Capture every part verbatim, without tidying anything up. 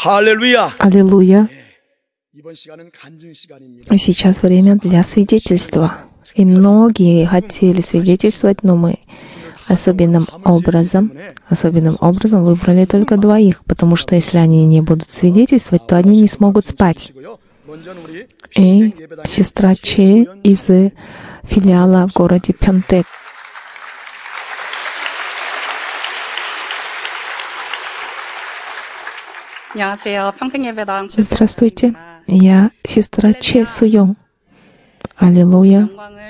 Аллилуйя! Аллилуйя! Сейчас время для свидетельства. И многие хотели свидетельствовать, но мы особенным образом, особенным образом выбрали только двоих, потому что если они не будут свидетельствовать, то они не смогут спать. И сестра Че из филиала в городе Пьонтек. Здравствуйте, я сестра Че Суёнг. Аллилуйя.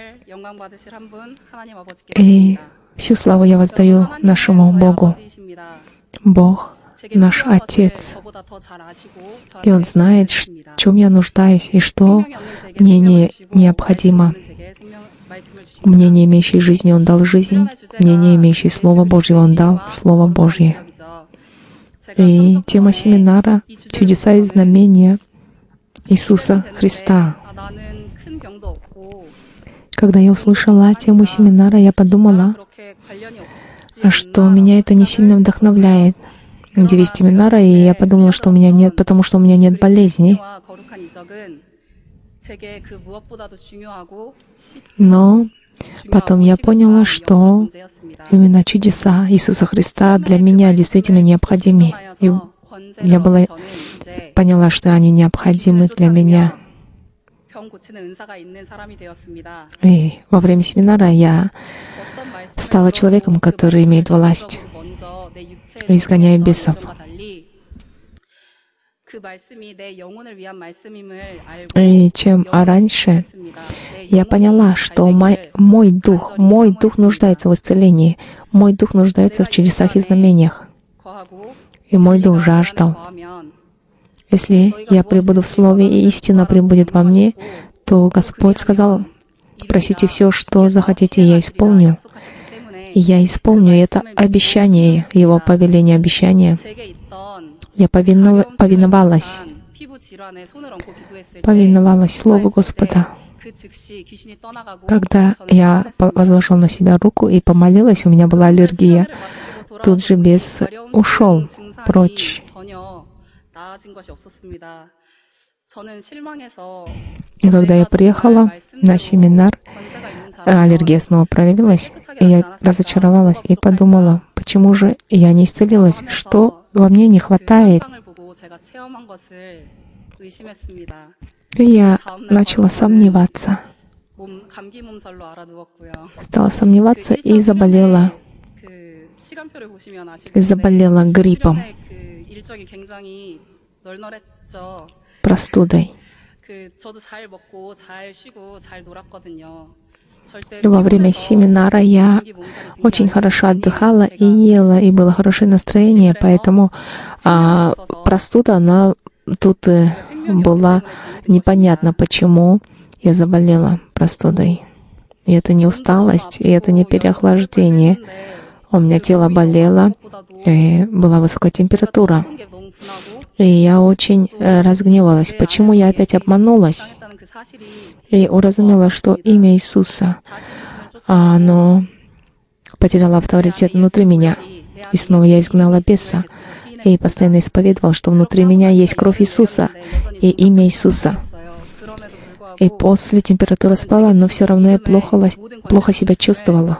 И всю славу я воздаю нашему Богу. Бог — наш Отец. И Он знает, в чем я нуждаюсь и что мне не необходимо. Мне, не имеющей жизни, Он дал жизнь. Мне, не имеющей Слова Божьего, Он дал Слово Божье. И тема семинара — чудеса и знамения Иисуса Христа. Когда я услышала тему семинара, я подумала, что меня это не сильно вдохновляет. Девиз семинара, и я подумала, что у меня нет, потому что у меня нет болезней. Но потом я поняла, что именно чудеса Иисуса Христа для меня действительно необходимы. И я была, поняла, что они необходимы для меня. И во время семинара я стала человеком, который имеет власть, изгоняя бесов. И чем раньше я поняла, что мой, мой дух, мой дух нуждается в исцелении, мой дух нуждается в чудесах и знамениях. И мой дух жаждал. Если я пребуду в Слове, и истина пребудет во мне, то Господь сказал: просите все, что захотите, я исполню. И я исполню это обещание, Его повеление, обещание. Я повинов... повиновалась, повиновалась Слову Господа. Когда я возложила на себя руку и помолилась, у меня была аллергия. Тут же бес ушел прочь. И когда я приехала на семинар, аллергия снова проявилась, и я разочаровалась и подумала, почему же я не исцелилась, что во мне не хватает. И я начала сомневаться. Стала сомневаться и заболела. Заболела гриппом, простудой. И во время семинара я очень хорошо отдыхала и ела, и было хорошее настроение, поэтому а, простуда, она тут была непонятно, почему я заболела простудой. И это не усталость, и это не переохлаждение. У меня тело болело, и была высокая температура. И я очень разгневалась. Почему я опять обманулась? И уразумела, что имя Иисуса, оно потеряло авторитет внутри меня. И снова я изгнала беса. И постоянно исповедовал, что внутри меня есть кровь Иисуса и имя Иисуса. И после температура спала, но все равно я плохо, плохо себя чувствовала.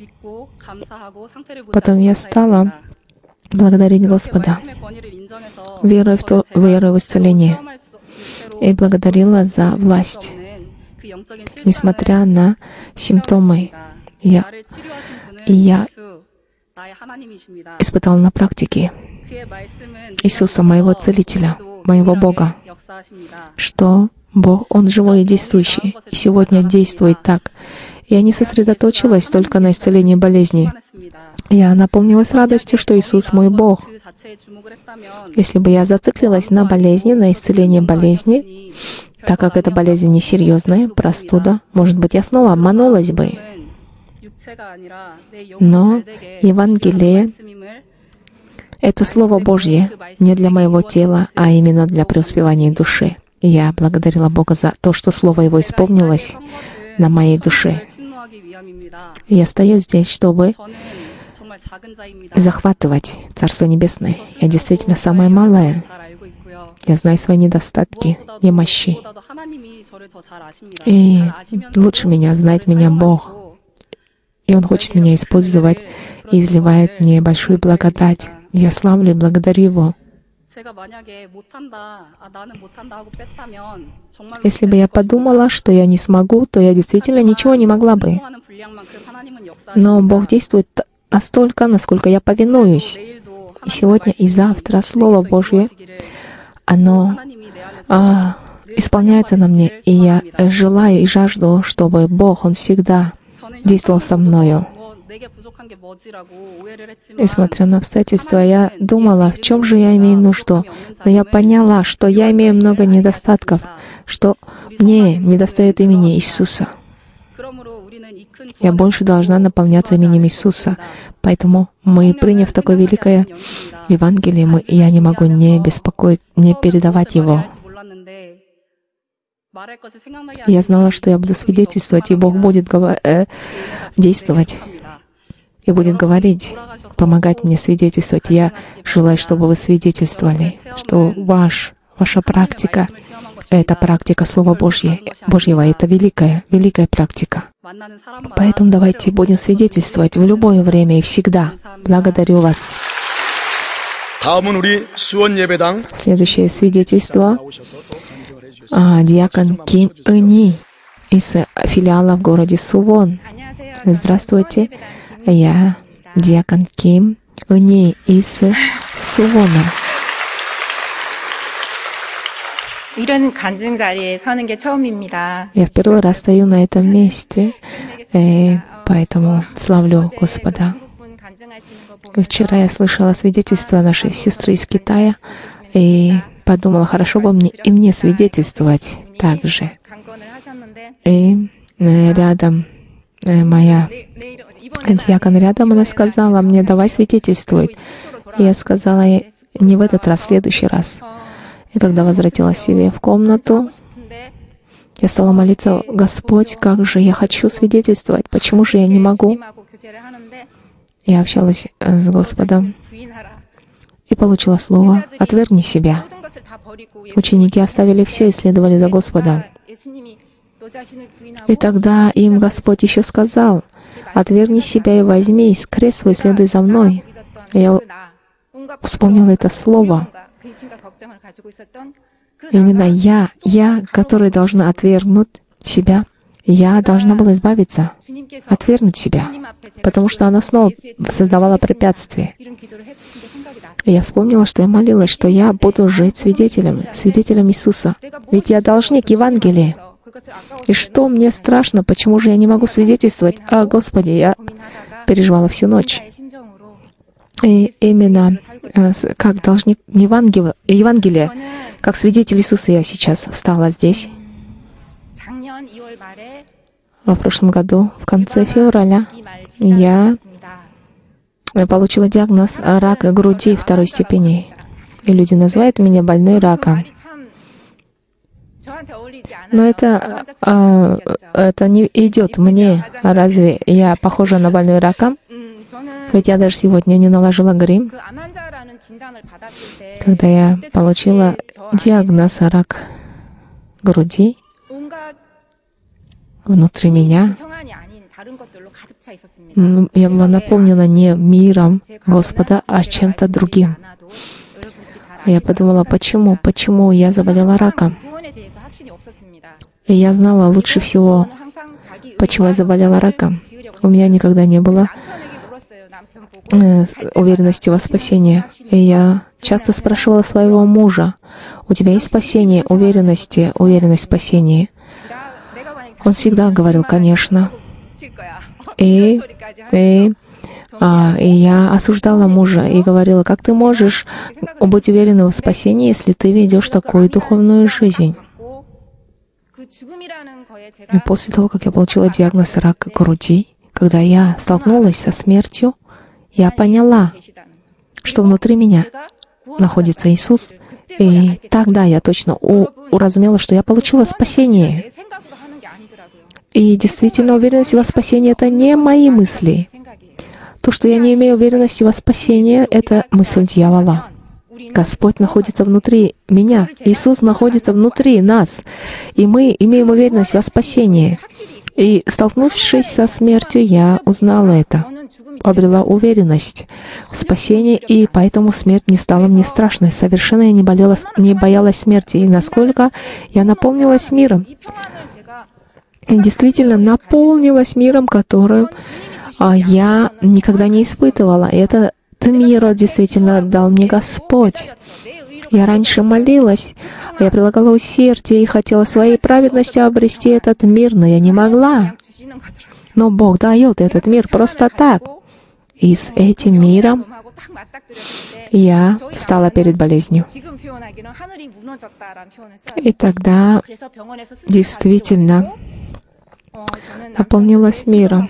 Потом я стала благодарить Господа, веруя в, то, веруя в исцеление, и благодарила за власть. Несмотря на симптомы, я, и я испытала на практике Иисуса, моего Целителя, моего Бога, что Бог, Он живой и действующий, и сегодня действует так. Я не сосредоточилась только на исцелении болезней. Я наполнилась радостью, что Иисус мой Бог. Если бы я зациклилась на болезни, на исцелении болезни, так как эта болезнь несерьезная, простуда, может быть, я снова обманулась бы. Но Евангелие — это Слово Божье не для моего тела, а именно для преуспевания души. И я благодарила Бога за то, что Слово Его исполнилось на моей душе. И я стою здесь, чтобы захватывать Царство Небесное. Я действительно самая малая. Я знаю свои недостатки, немощи. И лучше меня знает меня Бог. И Он хочет меня использовать и изливает мне большую благодать. Я славлю и благодарю Его. Если бы я подумала, что я не смогу, то я действительно ничего не могла бы. Но Бог действует настолько, насколько я повинуюсь. И сегодня и завтра Слово Божье, оно а, исполняется на мне, и я желаю и жажду, чтобы Бог, Он всегда действовал со мною. Несмотря на обстоятельства, я думала, в чем же я имею нужду. Но я поняла, что я имею много недостатков, что мне недостает имени Иисуса. Я больше должна наполняться именем Иисуса. Поэтому мы, приняв такое великое Евангелие, мы, я не могу не беспокоить, не передавать его. Я знала, что я буду свидетельствовать, и Бог будет э, действовать. И будет говорить, помогать мне свидетельствовать. Я желаю, чтобы вы свидетельствовали, что ваш, ваша практика — это практика Слова Божьего, Божьего. Это великая, великая практика. Поэтому давайте будем свидетельствовать в любое время и всегда. Благодарю вас. Следующее свидетельство. А, диакон Ким Ыни из филиала в городе Сувон. Здравствуйте. Я диакон Ким Ыни из Сувона. Я в первый раз стою на этом месте, и поэтому славлю Господа. Вчера я слышала свидетельство нашей сестры из Китая и подумала, хорошо бы мне и мне свидетельствовать также. И рядом моя диакон рядом, она сказала мне, давай свидетельствуй. И я сказала, не в этот раз, в следующий раз. И когда возвратилась себе в комнату, я стала молиться, Господь, как же я хочу свидетельствовать, почему же я не могу? Я общалась с Господом и получила слово «Отвергни себя». Ученики оставили все и следовали за Господом. И тогда им Господь еще сказал, «Отвергни себя и возьми крест свой, следуй за мной». Я вспомнила это слово. Именно я, я, которая должна отвергнуть себя, я должна была избавиться, отвергнуть себя, потому что она снова создавала препятствия. И я вспомнила, что я молилась, что я буду жить свидетелем, свидетелем Иисуса. Ведь я должник Евангелия. И что мне страшно, почему же я не могу свидетельствовать? А, Господи, я переживала всю ночь. И именно как должник Евангелия, Евангелия, как свидетель Иисуса я сейчас встала здесь. В прошлом году, в конце февраля, я получила диагноз рак груди второй степени. И люди называют меня больной раком. Но это, а, это не идет мне. Разве я похожа на больную раком? Ведь я даже сегодня не наложила грим. Когда я получила диагноз рак груди, внутри меня я была наполнена не миром Господа, а чем-то другим. Я подумала, почему, почему я заболела раком. И я знала лучше всего, почему я заболела раком. У меня никогда не было уверенности во спасении. И я часто спрашивала своего мужа, у тебя есть спасение, уверенности, уверенность в спасении? Он всегда говорил, конечно. И, и, а, и я осуждала мужа и говорила, как ты можешь быть уверенным в спасении, если ты ведешь такую духовную жизнь? И после того, как я получила диагноз рака груди, когда я столкнулась со смертью, я поняла, что внутри меня находится Иисус. И тогда я точно у- уразумела, что я получила спасение. И действительно, уверенность во спасении — это не мои мысли. То, что я не имею уверенности во спасении, — это мысль дьявола. Господь находится внутри меня. Иисус находится внутри нас. И мы имеем уверенность во спасении. И, столкнувшись со смертью, я узнала это, обрела уверенность в спасении, и поэтому смерть не стала мне страшной. Совершенно я не, болела, не боялась смерти. И насколько я наполнилась миром. И действительно наполнилась миром, который а, я никогда не испытывала. И этот мир действительно дал мне Господь. Я раньше молилась, я прилагала усердие и хотела своей праведностью обрести этот мир, но я не могла. Но Бог дает этот мир просто так. И с этим миром я встала перед болезнью. И тогда действительно наполнилась миром.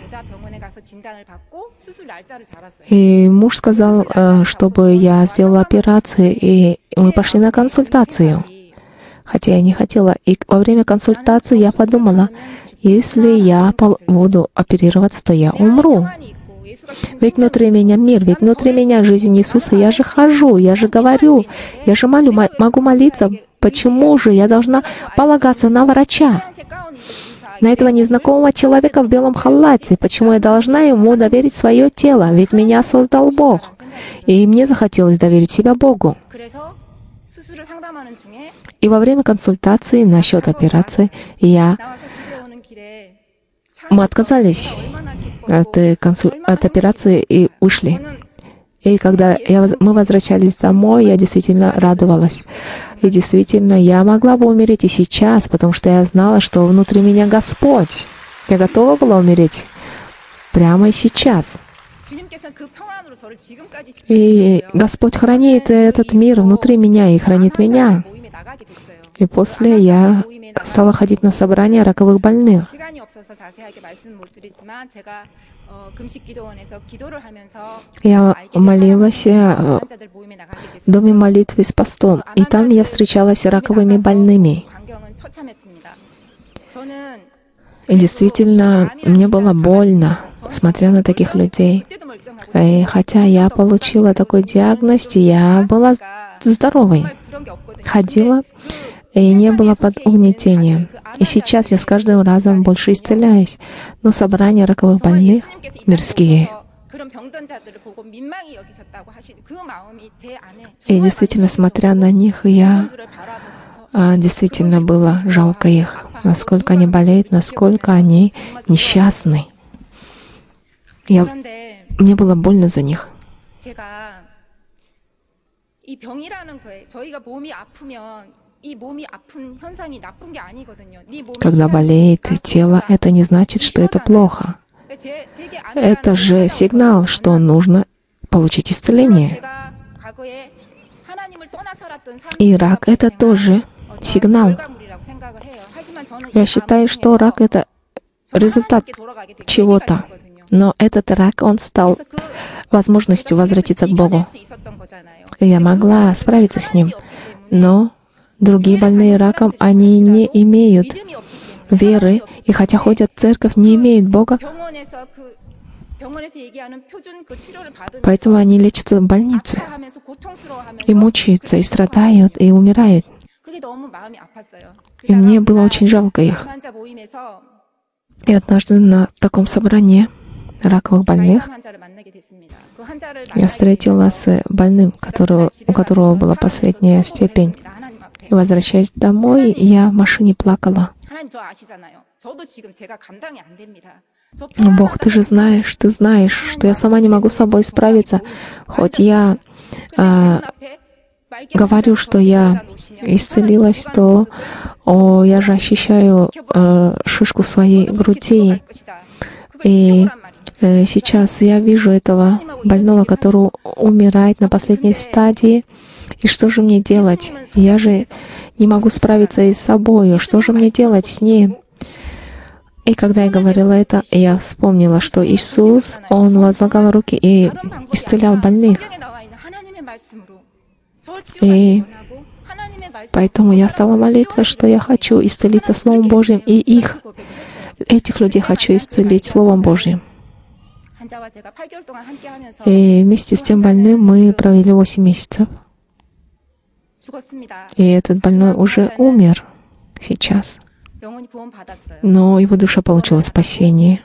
И муж сказал, чтобы я сделала операцию, и мы пошли на консультацию. Хотя я не хотела. И во время консультации я подумала, если я буду оперироваться, то я умру. Ведь внутри меня мир, ведь внутри меня жизнь Иисуса. Я же хожу, я же говорю, я же молю, могу молиться. Почему же я должна полагаться на врача? На этого незнакомого человека в белом халате. Почему я должна ему доверить свое тело? Ведь меня создал Бог. И мне захотелось доверить себя Богу. И во время консультации насчет операции я... мы отказались от, консуль... от операции и ушли. И когда я... мы возвращались домой, я действительно радовалась. И действительно, я могла бы умереть и сейчас, потому что я знала, что внутри меня Господь. Я готова была умереть прямо и сейчас. И Господь хранит этот мир внутри меня и хранит меня. И после я стала ходить на собрания раковых больных. Я молилась в доме молитвы с постом, и там я встречалась с раковыми больными. И действительно, мне было больно, смотря на таких людей. И хотя я получила такой диагноз, я была здоровой, ходила, и не было под угнетением. И сейчас я с каждым разом больше исцеляюсь. Но собрания раковых больных мирские. И действительно, смотря на них, я а, действительно было жалко их, насколько они болеют, насколько они несчастны. Я, мне было больно за них. Когда болеет тело, это не значит, что это плохо. Это же сигнал, что нужно получить исцеление. И рак — это тоже сигнал. Я считаю, что рак — это результат чего-то. Но этот рак, он стал возможностью возвратиться к Богу. Я могла справиться с ним, но другие больные раком, они не имеют веры, и хотя ходят в церковь, не имеют Бога, поэтому они лечатся в больнице, и мучаются, и страдают, и умирают. И мне было очень жалко их. И однажды на таком собрании раковых больных я встретилась с больным, которого, у которого была последняя степень. И возвращаясь домой, я в машине плакала. Бог, Ты же знаешь, Ты знаешь, что я сама не могу с собой справиться. Хоть я а, говорю, что я исцелилась, то о, я же ощущаю а, шишку в своей груди. И а, сейчас я вижу этого больного, который умирает на последней стадии. И что же мне делать? Я же не могу справиться и с собой. Что же мне делать с ним? И когда я говорила это, я вспомнила, что Иисус, Он возлагал руки и исцелял больных. И поэтому я стала молиться, что я хочу исцелиться Словом Божьим, и их, этих людей хочу исцелить Словом Божьим. И вместе с тем больным мы провели восемь месяцев. И этот больной уже умер сейчас. Но его душа получила спасение.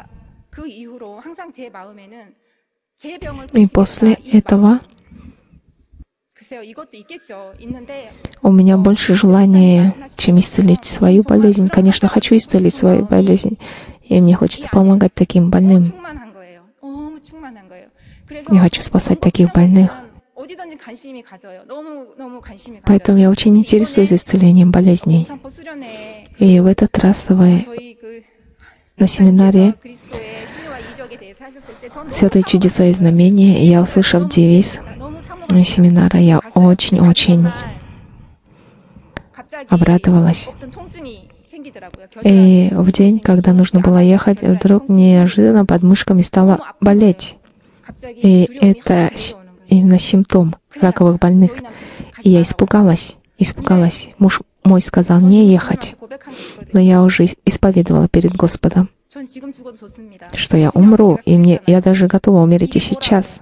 И после этого у меня больше желания, чем исцелить свою болезнь. Конечно, хочу исцелить свою болезнь, и мне хочется помогать таким больным. Я хочу спасать таких больных. Поэтому я очень интересуюсь исцелением болезней. И в этот раз вы на семинаре «Святые чудеса и знамения», я, услышав девиз семинара, я очень-очень обрадовалась. И в день, когда нужно было ехать, вдруг неожиданно под мышками стало болеть. И это именно симптом раковых больных. И я испугалась, испугалась. Муж мой сказал не ехать. Но я уже исповедовала перед Господом, что я умру, и мне, я даже готова умереть и сейчас.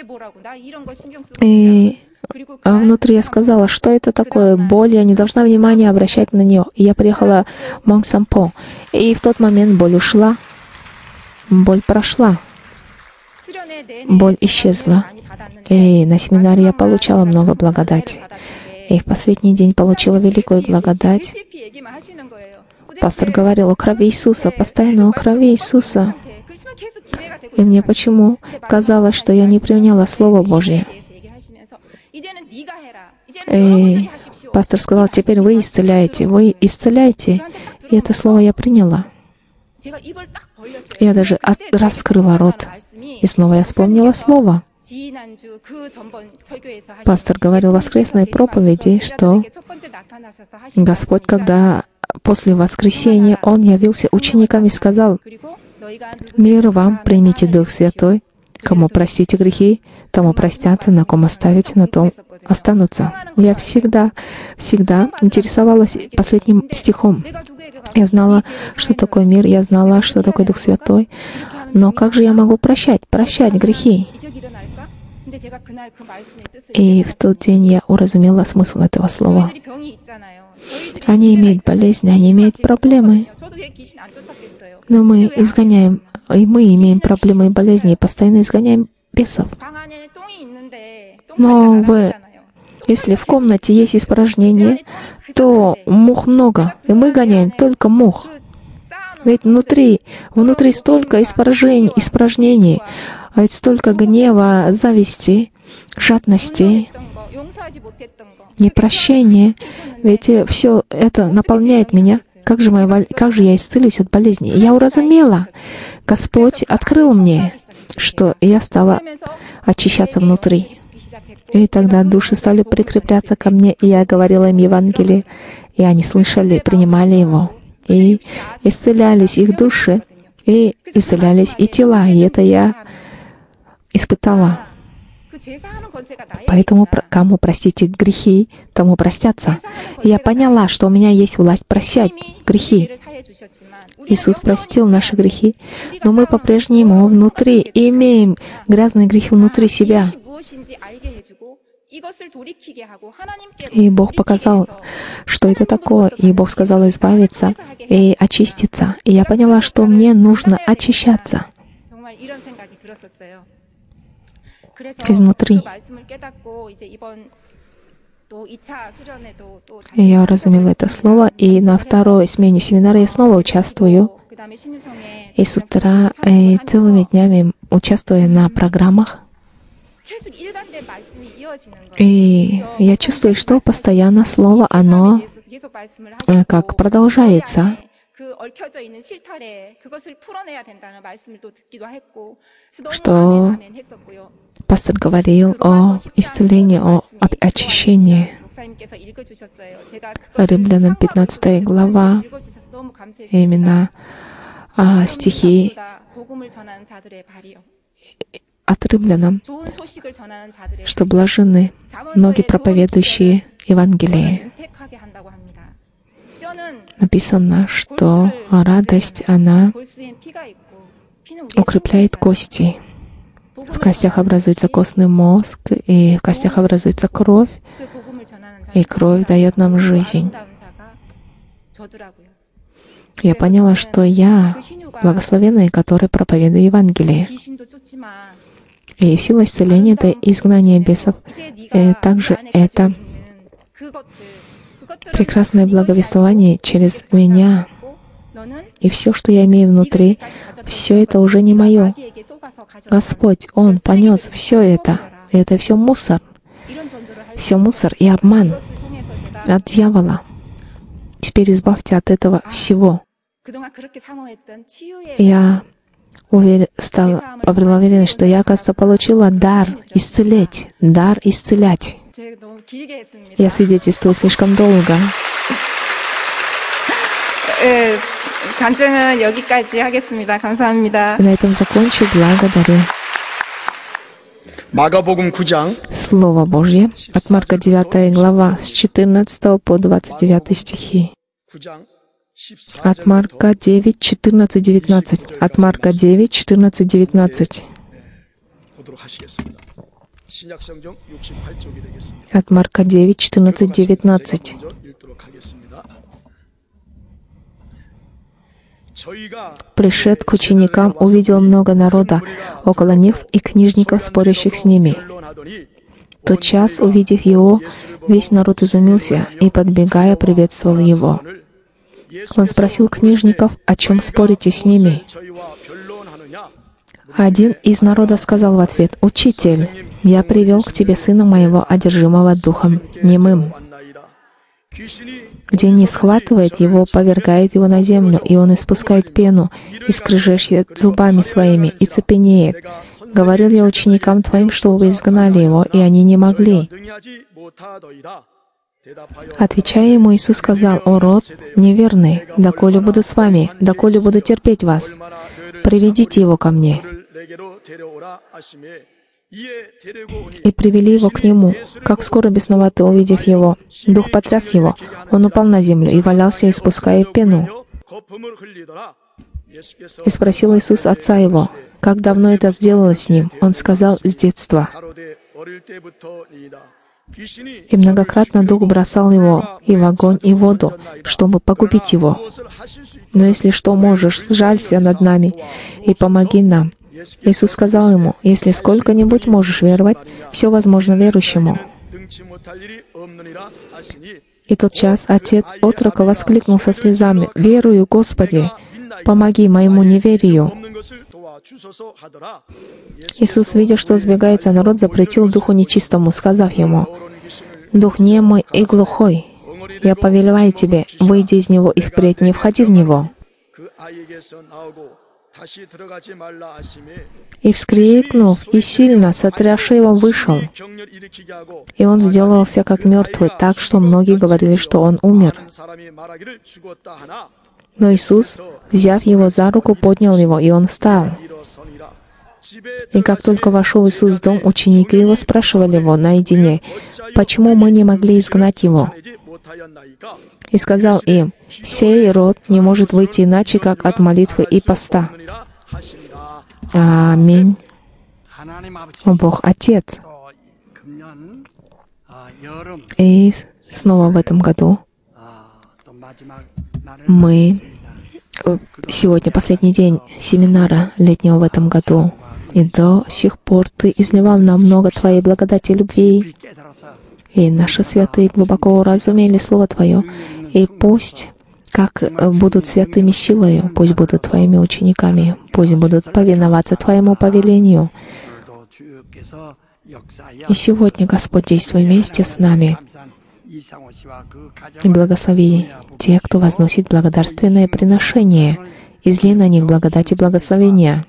И а внутри я сказала, что это такое боль, я не должна внимания обращать на нее. И я приехала в Монг-Сампо, и в тот момент боль ушла, боль прошла, боль исчезла. И на семинаре я получала много благодати. И в последний день получила великую благодать. Пастор говорил о крови Иисуса, постоянно о крови Иисуса. И мне почему казалось, что я не приняла Слово Божье. И пастор сказал, теперь вы исцеляете, вы исцеляете. И это слово я приняла. Я даже от, раскрыла рот. И снова я вспомнила слово. Пастор говорил в воскресной проповеди, что Господь, когда после воскресения Он явился ученикам и сказал: «Мир вам, примите Дух Святой, кому простите грехи, тому простятся, на ком оставите, на том останутся». Я всегда, всегда интересовалась последним стихом. Я знала, что такое мир, я знала, что такое Дух Святой. Но как же я могу прощать, прощать грехи? И в тот день я уразумела смысл этого слова. Они имеют болезни, они имеют проблемы. Но мы изгоняем, и мы имеем проблемы и болезни, и постоянно изгоняем бесов. Но вы, если в комнате есть испражнение, то мух много, и мы гоняем только мух. Ведь внутри, внутри столько испражнений, испражнений, а ведь столько гнева, зависти, жадности, непрощения. Ведь все это наполняет меня. Как же, моя, как же я исцелюсь от болезни? Я уразумела. Господь открыл мне, что я стала очищаться внутри. И тогда души стали прикрепляться ко мне, и я говорила им Евангелие, и они слышали, принимали его. И исцелялись их души, и исцелялись и тела, и это я испытала. Поэтому кому простите грехи, тому простятся. И я поняла, что у меня есть власть прощать грехи. Иисус простил наши грехи, но мы по-прежнему внутри имеем грязные грехи внутри себя. И Бог показал, что это такое. И Бог сказал избавиться и очиститься. И я поняла, что мне нужно очищаться изнутри. И я уразумела это слово, и на второй смене семинара я снова участвую. И с утра, и целыми днями участвую на программах. И я чувствую, что постоянно слово, оно как продолжается. Что пастор говорил о исцелении, о очищении. Римлянам пятнадцатая глава, именно а, стихи от Римлянам, что блаженны ноги, проповедующие Евангелие. Написано, что радость, она укрепляет кости. В костях образуется костный мозг, и в костях образуется кровь. и кровь дает нам жизнь. Я поняла, что я благословенный, который проповедует Евангелие. И сила исцеления — это изгнание бесов. И также это прекрасное благовествование через меня. И все, что я имею внутри, все это уже не мое. Господь, Он понес все это. И это все мусор. Все мусор и обман от дьявола. Теперь избавьте от этого всего. Я уверен, стала, обрела уверенность, что я, оказывается, получила дар исцелять. Дар исцелять. Я свидетельствую слишком долго. 간증은 여기까지 하겠습니다. 감사합니다. На этом закончу. Благодарю. 마가복음 구 장 Слово Божье от Марка девятая глава с четырнадцатого по двадцать девятый стихи. 구 장 От Марка девять, четырнадцать, девятнадцать. От Марка девять, четырнадцать, девятнадцать. 보도록 하시겠습니다. 신약성경 육십팔 쪽이 되겠습니다. От Марка девять, четырнадцать, девятнадцать. 먼저 읽도록 하겠습니다. Пришед к ученикам, увидел много народа около них и книжников, спорящих с ними. Тотчас, увидев его, весь народ изумился и, подбегая, приветствовал его. Он спросил книжников, о чем спорите с ними. Один из народа сказал в ответ: «Учитель, я привел к тебе сына моего, одержимого духом немым. Где не схватывает его, повергает его на землю, и он испускает пену, и скрежещет зубами своими, и цепенеет. Говорил я ученикам твоим, чтобы вы изгнали его, и они не могли». Отвечая ему, Иисус сказал: «О род неверный, доколе буду с вами, доколе буду терпеть вас? Приведите его ко мне». И привели его к нему. Как скоро бесноватый, увидев его, дух потряс его. Он упал на землю и валялся, испуская пену. И спросил Иисус отца его, как давно это сделалось с ним. Он сказал: «С детства». И многократно дух бросал его и в огонь, и в воду, чтобы погубить его. Но если что можешь, сжалься над нами и помоги нам. Иисус сказал ему: «Если сколько-нибудь можешь веровать, все возможно верующему». И тотчас отец отрока воскликнул со слезами: «Верую, Господи, помоги моему неверию». Иисус, видя, что сбегается народ, запретил духу нечистому, сказав ему: «Дух немой и глухой, я повелеваю тебе, выйди из него и впредь не входи в него». И, вскрикнув и сильно сотрясши его, вышел. И он сделался как мертвый, так что многие говорили, что он умер. Но Иисус, взяв его за руку, поднял его, и он встал. И как только вошел Иисус в дом, ученики его спрашивали его наедине: «Почему мы не могли изгнать его?» И сказал им: «Сей род не может выйти иначе, как от молитвы и поста». Аминь. О Бог Отец. И снова в этом году мы... Сегодня последний день семинара летнего в этом году. И до сих пор Ты изливал нам много Твоей благодати и любви. И наши святые глубоко уразумели Слово Твое. И пусть, как будут святыми силою, пусть будут Твоими учениками, пусть будут повиноваться Твоему повелению. И сегодня, Господь, действуй вместе с нами. И благослови тех, кто возносит благодарственное приношение. Изли на них благодать и благословения.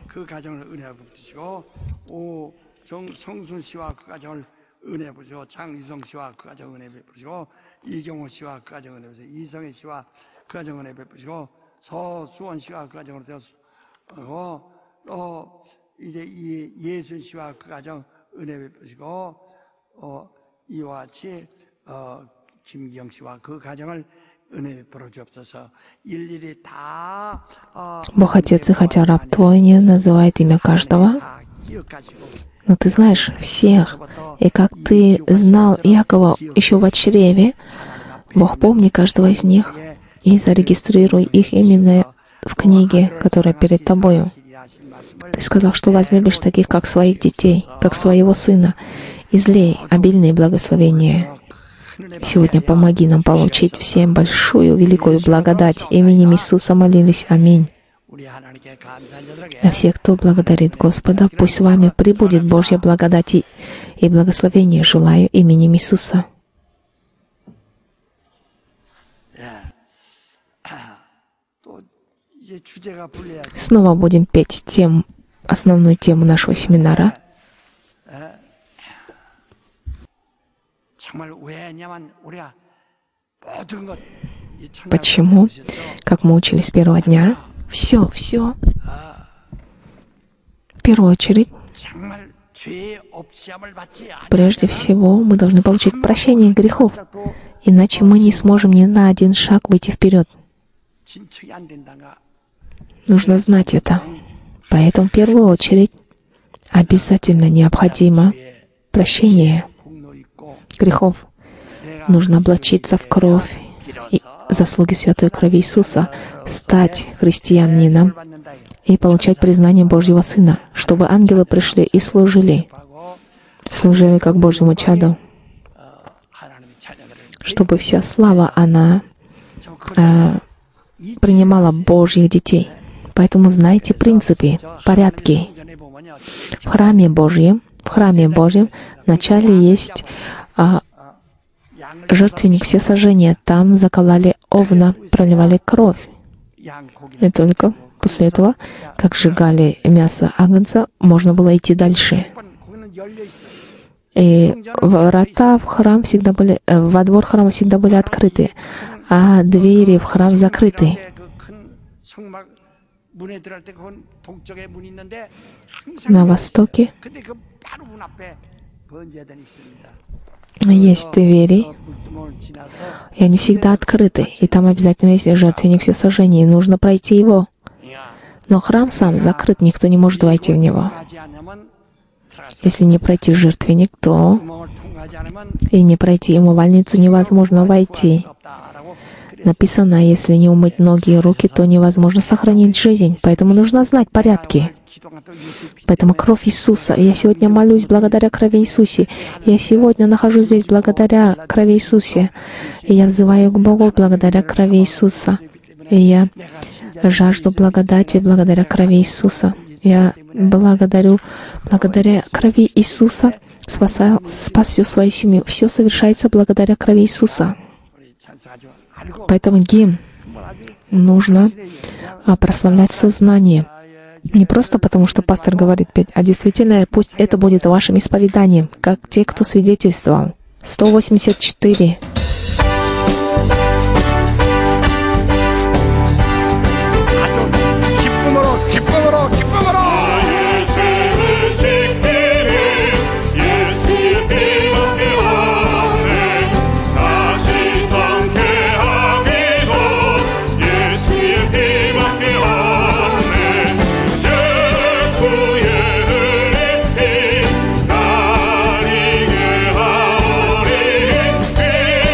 은혜 부시고 장유성 씨와 그 가정 은혜 베푸시고 이경호 씨와 그 가정 은혜 베푸시고 이성희 씨와 그 가정 은혜 베푸시고 서수원 씨와 그 가정으로 되었고 또 이제 이 예순 씨와 그 가정 은혜 베푸시고 어 이와 같이 어 김기영 씨와 그 가정을 은혜 베풀어 주옵소서. 일일이 다 Бог Отец, и хотя раб Твой не называет имя каждого, Но ты знаешь всех, и как ты знал Якова еще в чреве, Бог, помни каждого из них и зарегистрируй их именно в книге, которая перед тобою. Ты сказал, что возлюбишь таких, как своих детей, как своего сына, излей обильные благословения. Сегодня помоги нам получить всем большую, великую благодать. Именем Иисуса молились. Аминь. А все, кто благодарит Господа, пусть с вами пребудет Божья благодать и благословение. Желаю именем Иисуса. Снова будем петь тем, основную тему нашего семинара. Почему? Как мы учились с первого дня, все, все, в первую очередь, прежде всего, мы должны получить прощение грехов, иначе мы не сможем ни на один шаг выйти вперед. Нужно знать это. Поэтому в первую очередь обязательно необходимо прощение грехов. Нужно облачиться в кровь и заслуги святой крови Иисуса, стать христианином и получать признание Божьего Сына, чтобы ангелы пришли и служили, служили как Божьему чаду, чтобы вся слава, она э, принимала Божьих детей. Поэтому знайте принципы, порядки. В храме Божьем, в храме Божьем вначале есть а, жертвенник всесожжения. Там закололи овна, проливали кровь. И только после этого, как сжигали мясо агнца, можно было идти дальше. И врата в храм всегда были, во двор храма всегда были открыты, а двери в храм закрыты. На востоке есть двери, и они всегда открыты, и там обязательно есть жертвенник всесожжения, и нужно пройти его. Но храм сам закрыт, никто не может войти в него. Если не пройти жертвенник, то и не пройти умывальницу невозможно войти. Написано, если не умыть ноги и руки, то невозможно сохранить жизнь. Поэтому нужно знать порядки. Поэтому кровь Иисуса. И я сегодня молюсь благодаря крови Иисусе. Я сегодня нахожусь здесь благодаря крови Иисусе. И я взываю к Богу благодаря крови Иисуса. И я жажду благодати благодаря крови Иисуса. Я благодарю благодаря крови Иисуса, спасаю, спас всю свою семью. Все совершается благодаря крови Иисуса. Поэтому гимн нужно а, прославлять сознание. Не просто потому, что пастор говорит петь, а действительно пусть это будет вашим исповеданием, как те, кто свидетельствовал. сто восемьдесят четыре. Yeah.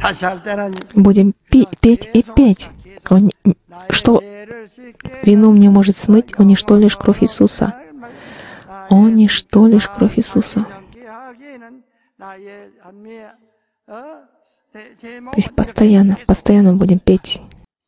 будем пи- петь и петь. Он, что вину мне может смыть, о ничто лишь кровь Иисуса. О ничто лишь кровь Иисуса. То есть постоянно, постоянно будем петь.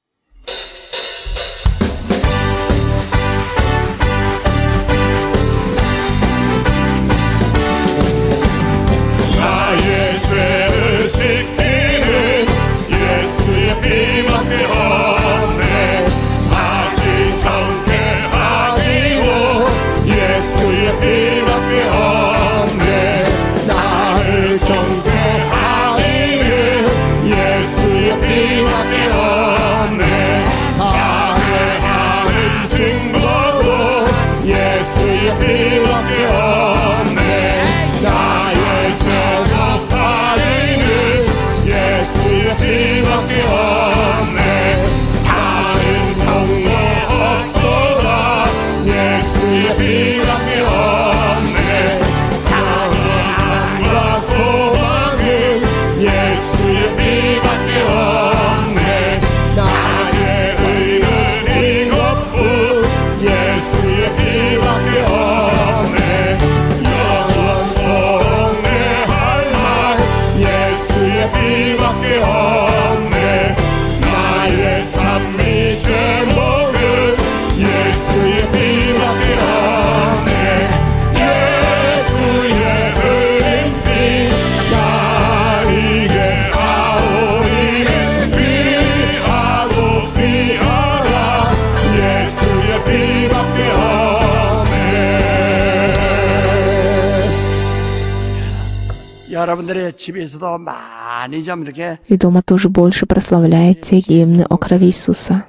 И дома тоже больше прославляйте гимны о крови Иисуса.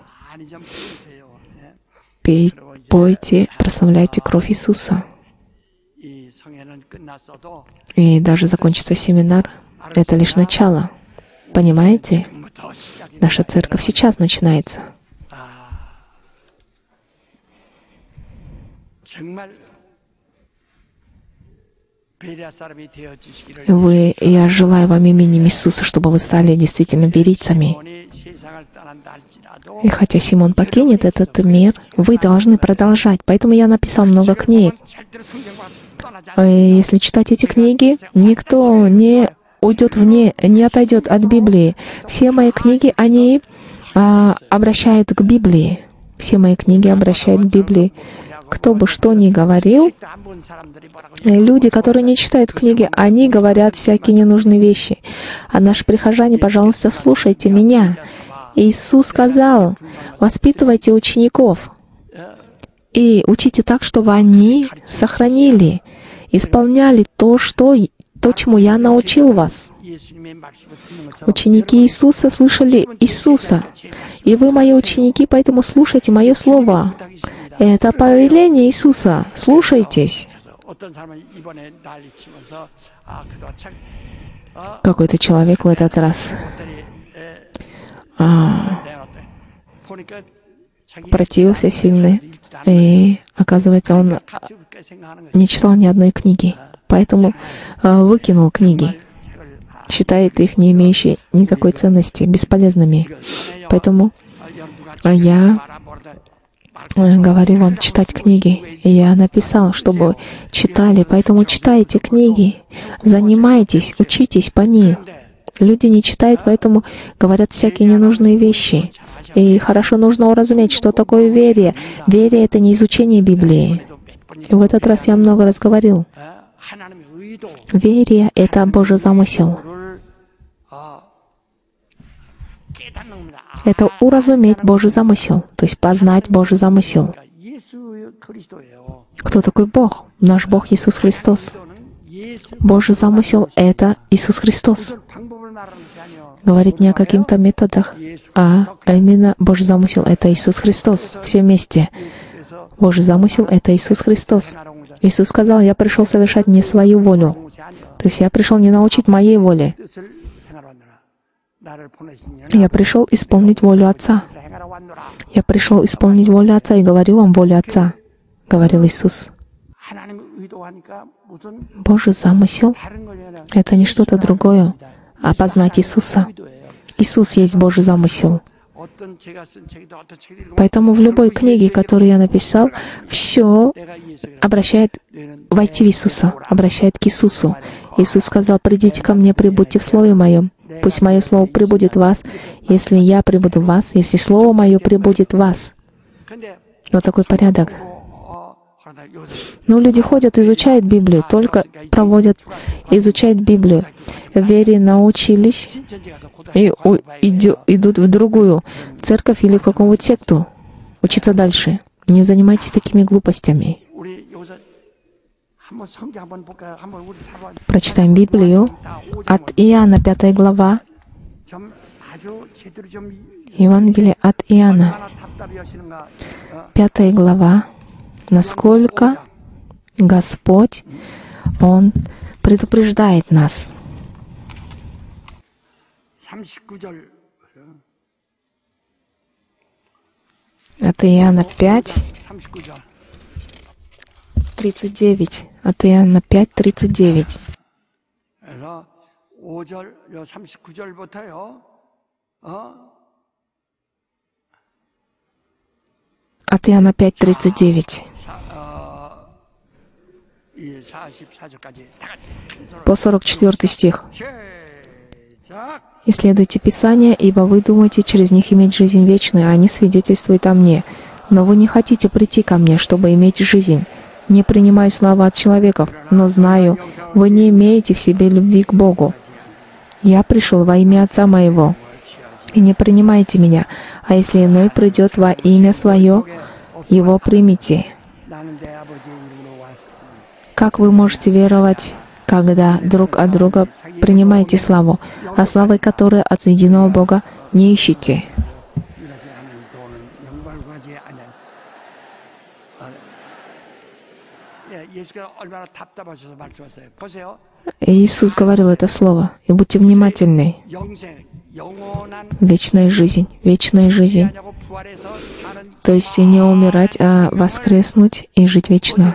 Пей, пойте, прославляйте кровь Иисуса. И даже закончится семинар. Это лишь начало. Понимаете? Наша церковь сейчас начинается. Вы, я желаю вам именем Иисуса, чтобы вы стали действительно берийцами. И хотя Симон покинет этот мир, вы должны продолжать. Поэтому я написал много книг. И если читать эти книги, никто не уйдет вне, не отойдет от Библии. Все мои книги, они а, обращают к Библии. Все мои книги обращают к Библии. Кто бы что ни говорил, люди, которые не читают книги, они говорят всякие ненужные вещи. А наши прихожане, пожалуйста, слушайте меня. Иисус сказал, воспитывайте учеников и учите так, чтобы они сохранили, исполняли то, что, то, чему я научил вас. Ученики Иисуса слышали Иисуса. И вы мои ученики, поэтому слушайте мое слово. Это повеление Иисуса. Слушайтесь. Какой-то человек в этот раз а, противился сильно. И, оказывается, он не читал ни одной книги. Поэтому а, выкинул книги. Считает их не имеющие никакой ценности, бесполезными. Поэтому я говорю вам читать книги. И я написал, чтобы читали. Поэтому читайте книги, занимайтесь, учитесь по них. Люди не читают, поэтому говорят всякие ненужные вещи. И хорошо нужно уразуметь, что такое верие. Верие — это не изучение Библии. И в этот раз я много раз говорил. Верие — это Божий замысел. Это уразуметь Божий замысел, то есть познать Божий замысел. Кто такой Бог? Наш Бог Иисус Христос. Божий замысел — это Иисус Христос. Говорит не о каких-то методах, а именно Божий замысел — это Иисус Христос. Все вместе. Божий замысел — это Иисус Христос. Иисус сказал, я пришел совершать не свою волю. То есть я пришел не научить моей воле. Я пришел исполнить волю Отца. Я пришел исполнить волю Отца и говорю вам волю Отца, говорил Иисус. Божий замысел — это не что-то другое, а познать Иисуса. Иисус есть Божий замысел. Поэтому в любой книге, которую я написал, все обращает войти в Иисуса, обращает к Иисусу. Иисус сказал: «Придите ко мне, прибудьте в Слове Моем. Пусть Мое Слово прибудет в вас, если я прибуду в вас, если Слово Мое прибудет в вас». Вот такой порядок. Но люди ходят, изучают Библию, только проводят, изучают Библию. В вере научились и у, иду, идут в другую церковь или в какую-нибудь секту учиться дальше. Не занимайтесь такими глупостями. Прочитаем Библию от Иоанна, пятая глава. Евангелие от Иоанна, пятая глава. Насколько Господь, Он предупреждает нас. От Иоанна пять, тридцать девять. От Иоанна пять, тридцать девять. От Иоанна пять, тридцать девять. По сорок четвёртый стих. «Исследуйте Писания, ибо вы думаете через них иметь жизнь вечную, а они свидетельствуют о мне. Но вы не хотите прийти ко мне, чтобы иметь жизнь. Не принимаю славы от человеков, но знаю, вы не имеете в себе любви к Богу. Я пришел во имя Отца моего, и не принимайте меня, а если иной придет во имя свое, его примите». Как вы можете веровать, когда друг от друга принимаете славу, а славой, которая от единого Бога, не ищете? Иисус говорил это слово, и будьте внимательны. Вечная жизнь, вечная жизнь. То есть не умирать, а воскреснуть и жить вечно.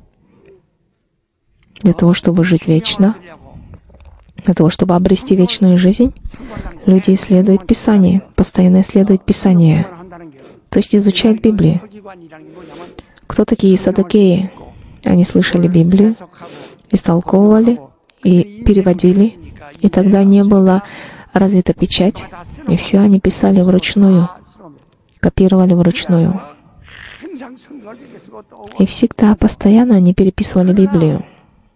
Для того, чтобы жить вечно, для того, чтобы обрести вечную жизнь, люди исследуют Писание, постоянно исследуют Писание, то есть изучают Библию. Кто такие саддукеи? Они слышали Библию, истолковывали и переводили, и тогда не была развита печать, и все они писали вручную, копировали вручную. И всегда, постоянно они переписывали Библию.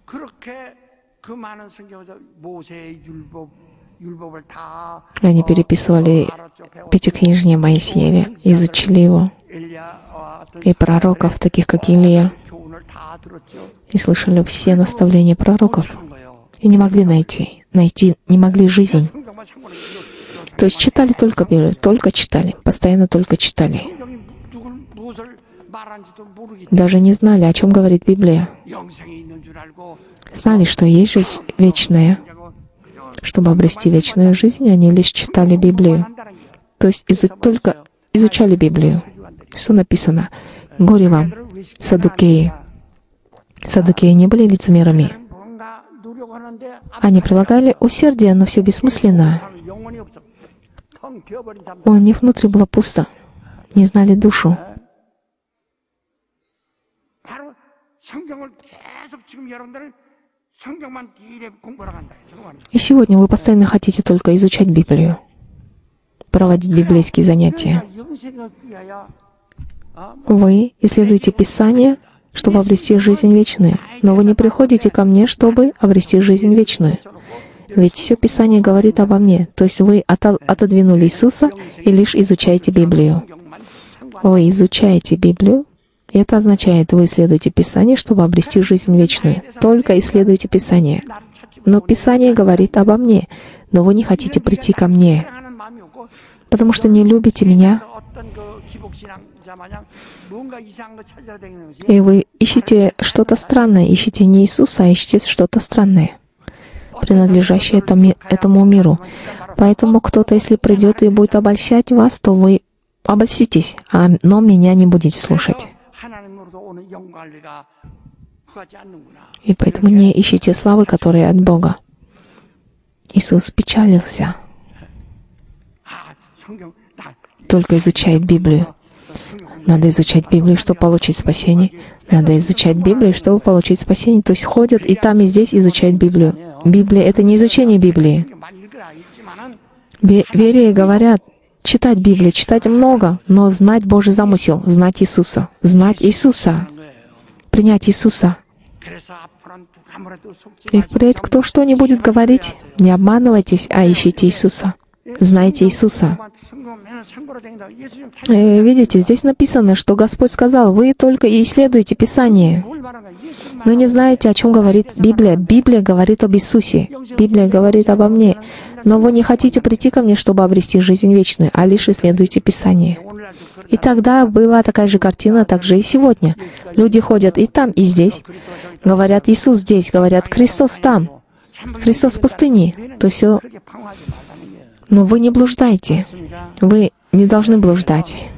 Они переписывали Пятикнижие Моисеева, изучили его, и пророков, таких как Илия, и слышали все наставления пророков, и не могли найти, найти не могли жизнь. То есть читали только Библию, только читали, постоянно только читали. Даже не знали, о чем говорит Библия. Знали, что есть жизнь вечная. Чтобы обрести вечную жизнь, они лишь читали Библию. То есть изу- только изучали Библию. Что написано? Горе вам, саддукеи. Саддукеи не были лицемерами. Они прилагали усердие, но все бессмысленно. У них внутри было пусто. Не знали душу. И сегодня вы постоянно хотите только изучать Библию, проводить библейские занятия. Вы исследуете Писание, чтобы обрести жизнь вечную, но вы не приходите ко мне, чтобы обрести жизнь вечную. Ведь все Писание говорит обо мне, то есть вы отодвинули Иисуса и лишь изучаете Библию. Вы изучаете Библию, и это означает, вы исследуете Писание, чтобы обрести жизнь вечную. Только исследуйте Писание. Но Писание говорит обо мне, но вы не хотите прийти ко мне, потому что не любите меня. И вы ищете что-то странное, ищете не Иисуса, а ищете что-то странное, принадлежащее этому, этому миру. Поэтому кто-то, если придет и будет обольщать вас, то вы обольститесь, а, но меня не будете слушать. И поэтому не ищите славы, которая от Бога. Иисус печалился. только изучает Библию. Надо изучать Библию, чтобы получить спасение. Надо изучать Библию, чтобы получить спасение. То есть ходят и там, и здесь изучают Библию. Библия — это не изучение Библии. Вере говорят, читать Библию, читать много, но знать Божий замысел, знать Иисуса, знать Иисуса, принять Иисуса. И впредь кто что не будет говорить, не обманывайтесь, а ищите Иисуса. Знайте Иисуса. И видите, здесь написано, что Господь сказал, вы только исследуйте Писание, но не знаете, о чем говорит Библия. Библия говорит об Иисусе. Библия говорит обо мне. Но вы не хотите прийти ко мне, чтобы обрести жизнь вечную, а лишь исследуйте Писание. И тогда была такая же картина, так же и сегодня. Люди ходят и там, и здесь. Говорят, Иисус здесь, говорят, Христос там, Христос в пустыне. То все. Но вы не блуждайте. Вы не должны блуждать.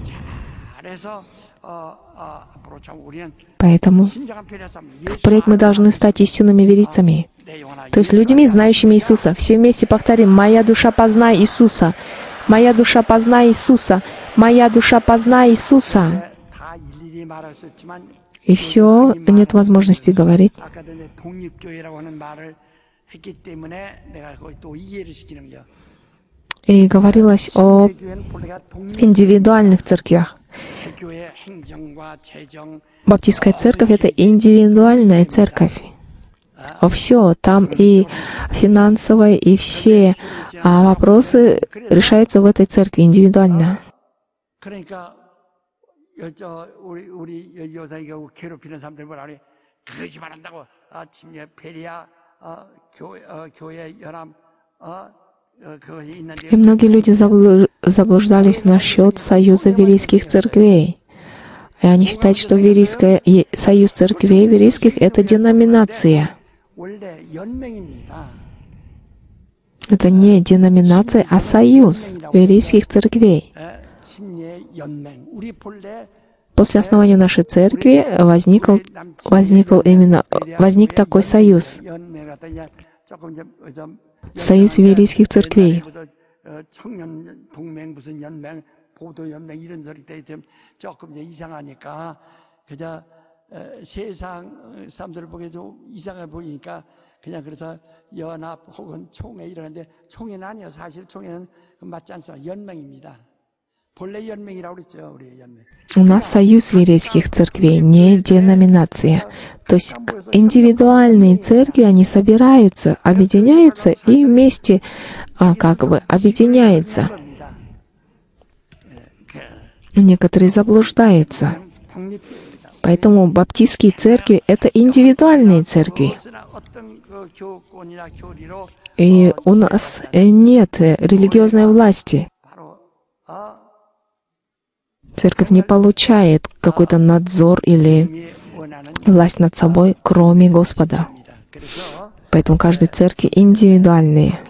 Поэтому впредь мы должны стать истинными верицами. То есть людьми, знающими Иисуса. Все вместе повторим: «Моя душа познай Иисуса! Моя душа познай Иисуса! Моя душа познай Иисуса!» И все, нет возможности говорить. И говорилось о индивидуальных церквях. Баптистская церковь — это индивидуальная церковь. Все, там и финансовые, и все а вопросы решаются в этой церкви индивидуально. И многие люди заблуждались насчет союза верийских церквей. И они считают, что верийская, союз церквей верийских — это деноминация. Это не деноминация, а союз верийских церквей. После основания нашей церкви возникл, возникл именно, возник такой союз. Союз верийских церквей. 그냥 그래서 연합 혹은 총회 이러는데 총회는 아니에요. 사실 총회는 맞지 않습니다. 연맹입니다. 본래 연맹이라고 그랬죠, 우리 연맹. У нас союз верийских церквей, не деноминация. То есть индивидуальные церкви, они собираются, объединяются и вместе а, как бы объединяются. Некоторые заблуждаются. Поэтому баптистские церкви — это индивидуальные церкви. И у нас нет религиозной власти. Церковь не получает какой-то надзор или власть над собой, кроме Господа. Поэтому каждой церкви индивидуальные,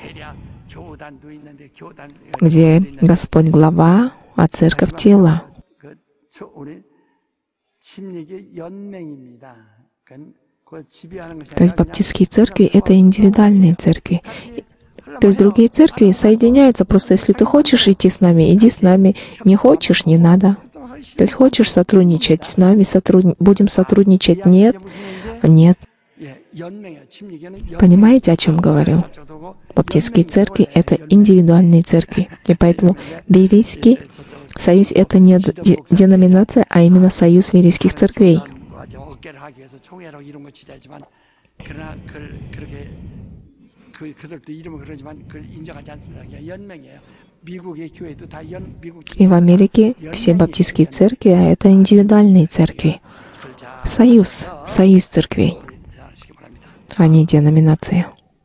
где Господь глава, а церковь тело. То есть баптистские церкви — это индивидуальные церкви. То есть другие церкви соединяются. Просто если ты хочешь идти с нами, иди с нами. Не хочешь — не надо. То есть хочешь сотрудничать с нами, сотруд... будем сотрудничать. Нет, нет. Понимаете, о чем говорю? Баптистские церкви — это индивидуальные церкви. И поэтому верийский союз — это не деноминация, а именно союз верийских церквей. И в Америке все баптистские церкви, а это индивидуальные церкви. Союз, союз церквей, а не деноминация.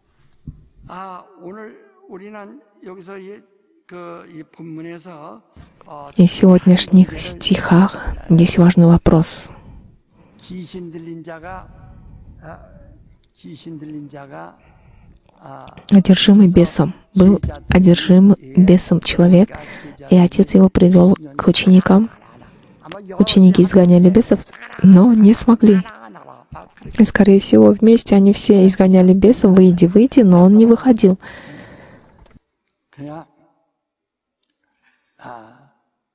И в сегодняшних стихах здесь важный вопрос. Одержимый бесом. Был одержим бесом человек, и отец его привел к ученикам. Ученики изгоняли бесов, но не смогли. И, скорее всего, вместе они все изгоняли бесов: выйди, выйди, но он не выходил. 아,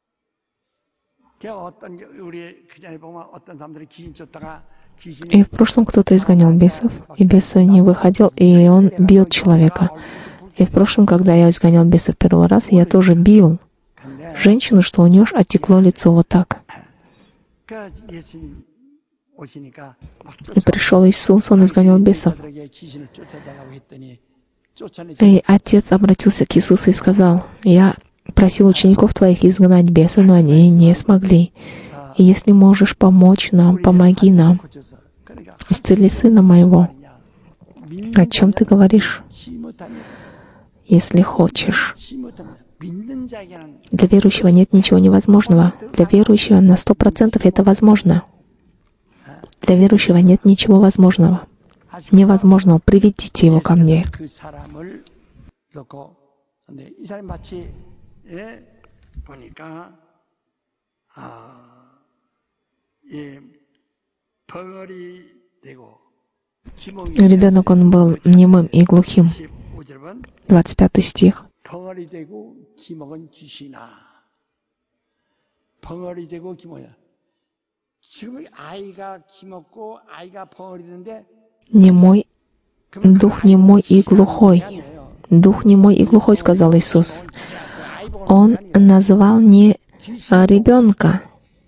제가 어떤 우리 그 전에 보면 어떤 사람들이 귀신 쫓다가 И в прошлом кто-то изгонял бесов, и бес не выходил, и он бил человека. И в прошлом, когда я изгонял беса в первый раз, я тоже бил женщину, что у нее оттекло лицо вот так. И пришел Иисус, Он изгонял бесов. И отец обратился к Иисусу и сказал: «Я просил учеников твоих изгнать беса, но они не смогли. И если можешь помочь нам, помоги нам. Исцели сына моего». О чем ты говоришь? Если хочешь. Для верующего нет ничего невозможного. Для верующего на сто процентов это возможно. Для верующего нет ничего возможного. Невозможного. Приведите его ко мне. Ребенок, он был немым и глухим. двадцать пятый стих. Немой, дух немой и глухой. Дух немой и глухой, сказал Иисус. Он назвал не ребенка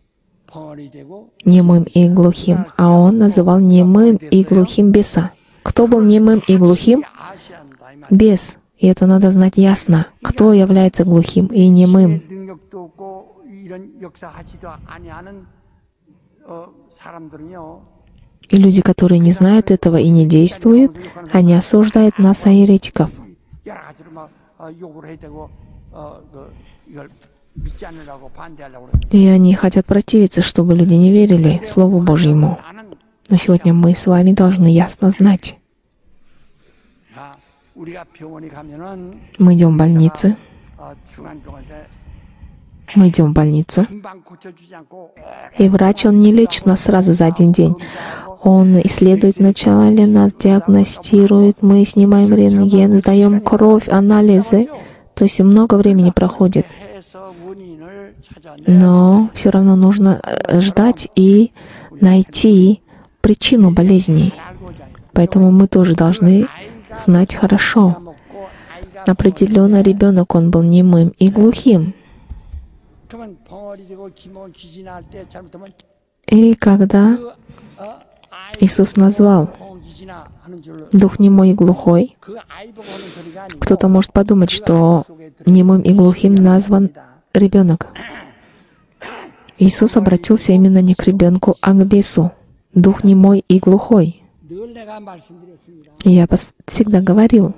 немым и глухим, а он называл немым и глухим беса. Кто был немым и глухим? Бес. И это надо знать ясно. Кто является глухим и немым? И люди, которые не знают этого и не действуют, они осуждают нас, еретиков. И они хотят противиться, чтобы люди не верили Слову Божьему. Но сегодня мы с вами должны ясно знать. Мы идем в больницы. Мы идем в больницу. И врач, он не лечит нас сразу за один день. Он исследует вначале, нас диагностирует, мы снимаем рентген, сдаем кровь, анализы. То есть много времени проходит. Но все равно нужно ждать и найти причину болезней. Поэтому мы тоже должны знать хорошо. Определенно ребенок, он был немым и глухим. И когда Иисус назвал дух немой и глухой, кто-то может подумать, что немым и глухим назван ребенок. Иисус обратился именно не к ребенку, а к бесу. Дух немой и глухой. И я всегда говорил,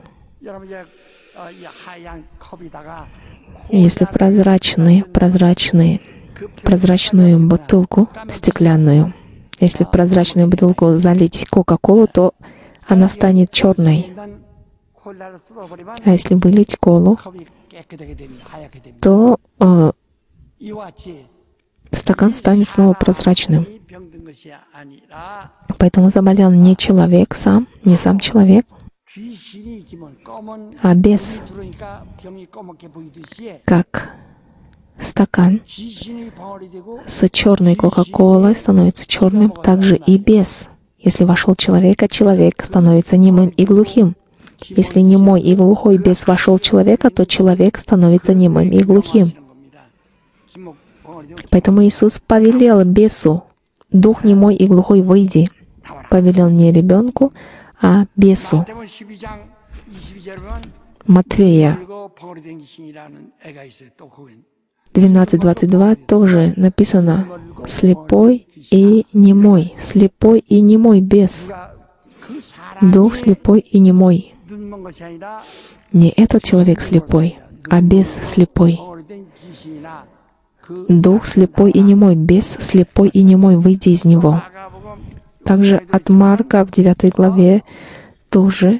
если прозрачный, прозрачный, прозрачную бутылку стеклянную, если в прозрачную бутылку залить Кока-Колу, то она станет черной. А если вылить колу, то э, стакан станет снова прозрачным. Поэтому заболел не человек сам, не сам человек, а бес, как стакан с черной Кока-Колой становится черным, также и бес. Если вошел человек, а человек становится немым и глухим. Если немой и глухой бес вошел в человека, то человек становится немым и глухим. Поэтому Иисус повелел бесу: дух немой и глухой, выйди. Повелел не ребенку, а бесу. Матвея двенадцать двадцать два тоже написано: слепой и немой, слепой и немой бес, дух слепой и немой. Не этот человек слепой, а бес слепой. Дух слепой и немой, бес слепой и немой, выйди из него. Также от Марка в девятой главе тоже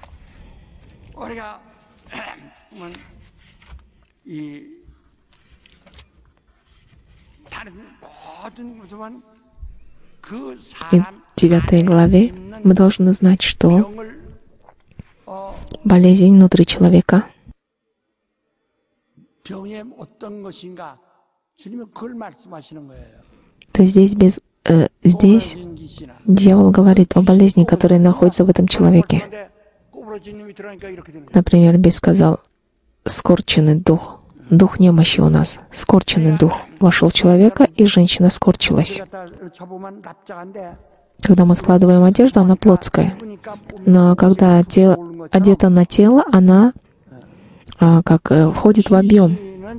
и в девятой главе мы должны знать, что болезнь внутри человека 병의 어떤 것인가? 주님은 그걸 말씀하시는 거예요. То здесь, без, э, здесь 꼬부러진 기시나. дьявол говорит о болезни, которая находится в этом человеке. 근데 꼬부러진 놈이 들어가니까 이렇게 되는 거예요. Например, бес сказал, скорченный дух, дух немощи у нас, скорченный дух вошел в человека, и женщина скорчилась. 갖다 쳐보면 납작한데 Когда мы складываем одежду, она плотская. Но когда тело одето на тело, она а, как э, входит в объем. 귀신은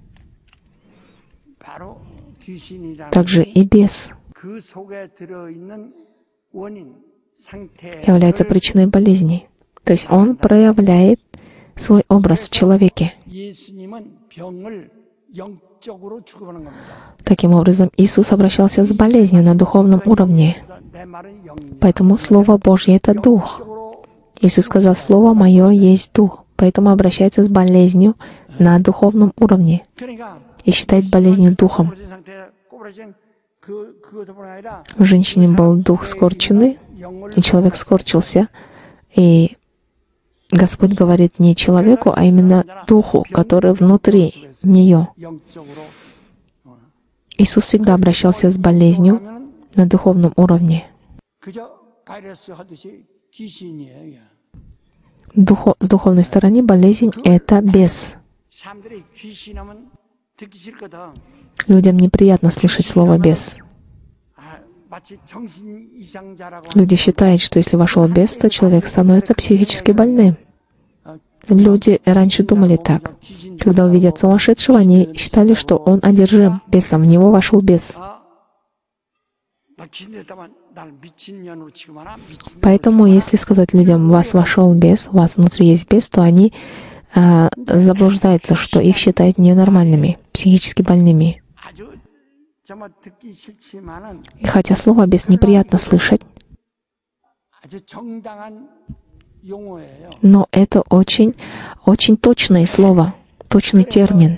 바로 귀신이라는 Также и бес 그 속에 들어있는 원인 상태 является причиной болезни. То есть он проявляет свой образ в человеке. 예수님은 병을 영적으로 취급하는 겁니다. Таким образом, Иисус обращался с болезнью на духовном уровне. 그래서 내 말은 영입니다. Поэтому Слово Божье — это Дух. 영적으로 Иисус сказал, Слово Мое есть Дух. Поэтому обращается с болезнью на духовном уровне 그러니까 и считает болезнью Духом. 꼬부러진 상태 꼬부러진 그 그것뿐 아니라 В женщине был дух скорченный, 영을 и человек скорчился. И Господь говорит не человеку, а именно духу, который внутри нее. 영적으로 Иисус всегда обращался с болезнью 하면은 на духовном уровне. 그저 바이러스 하듯이 귀신이에요. Духо, с духовной стороны болезнь — это бес. 사람들이 귀신하면 듣기 싫거든. Людям неприятно слышать слово «бес». 아, 마치 정신 이상자라고 Люди считают, что если вошел бес, то человек становится психически больным. Люди раньше думали так. Когда увидят сумасшедшего, они считали, что он одержим бесом, в него вошел бес. 아, 나 귀신됐다만 날 미친년으로 취급하나? 미친 Поэтому, если сказать людям, у вас вошел бес, у вас внутри есть бес, то они а, заблуждаются, что их считают ненормальными, психически больными. 아주 정말 듣기 싫지만은 И хотя слово «бес» неприятно слышать, 아주 정당한 용어예요. но это очень, очень точное слово, точный термин.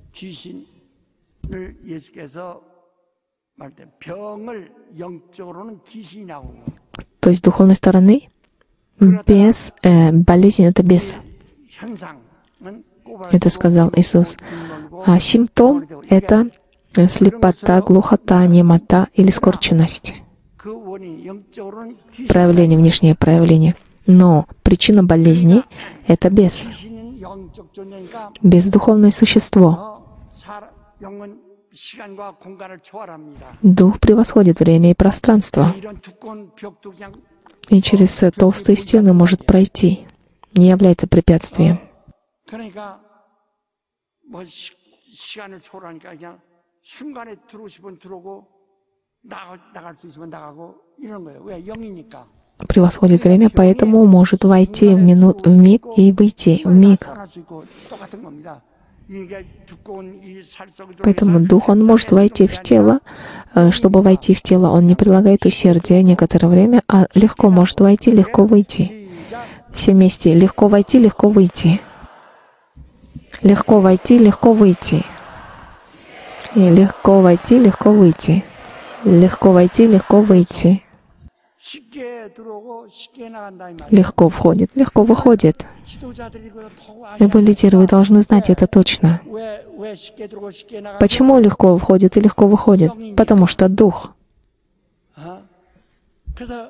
귀신을 예수께서 말할 때 병을 영적으로는 귀신이라고. То есть с духовной стороны бес, э, болезнь — это бес. 현상은 Это сказал Иисус. А симптом — это э, слепота, глухота, немота или скорченность. 그 원인 영적으로는 귀신. Проявление, внешнее проявление. Но причина болезни — это бес. 귀신은 영적 존재니까 Бездуховное существо. 어, 사, 영은 시간과 공간을 초월합니다. Дух превосходит время и пространство. 이런 두꺼운 벽도 그냥 И через э, толстые стены может пройти. Не является препятствием. 그러니까 뭐 시, 시간을 초월하니까 그냥 순간에 들어오고 싶으면 들어오고 나가, 나갈 수 있으면 나가고 이런 거예요. 왜? 영이니까. Превосходит время, поэтому может войти в, минут, в миг и выйти в миг. 떠날 수 있고 똑같은 겁니다. 이게 두꺼운 이 살 속에 Поэтому дух, он может войти в тело. Э, Чтобы войти в тело, он не прилагает усердия некоторое время, а легко может войти, легко выйти. 시작. Все вместе. Легко войти, легко выйти. Легко войти, легко выйти. И легко войти, легко выйти. Легко войти, легко выйти. 쉽게 들어오고 쉽게 나간다 이 말이에요. Легко входит, легко выходит. 지도자들이 그거 더 И вы, лидеры, вы должны знать это точно. 왜, 왜 쉽게 들어오고 쉽게 나가고 Почему легко входит и легко выходит? Потому что дух. 어? 그래서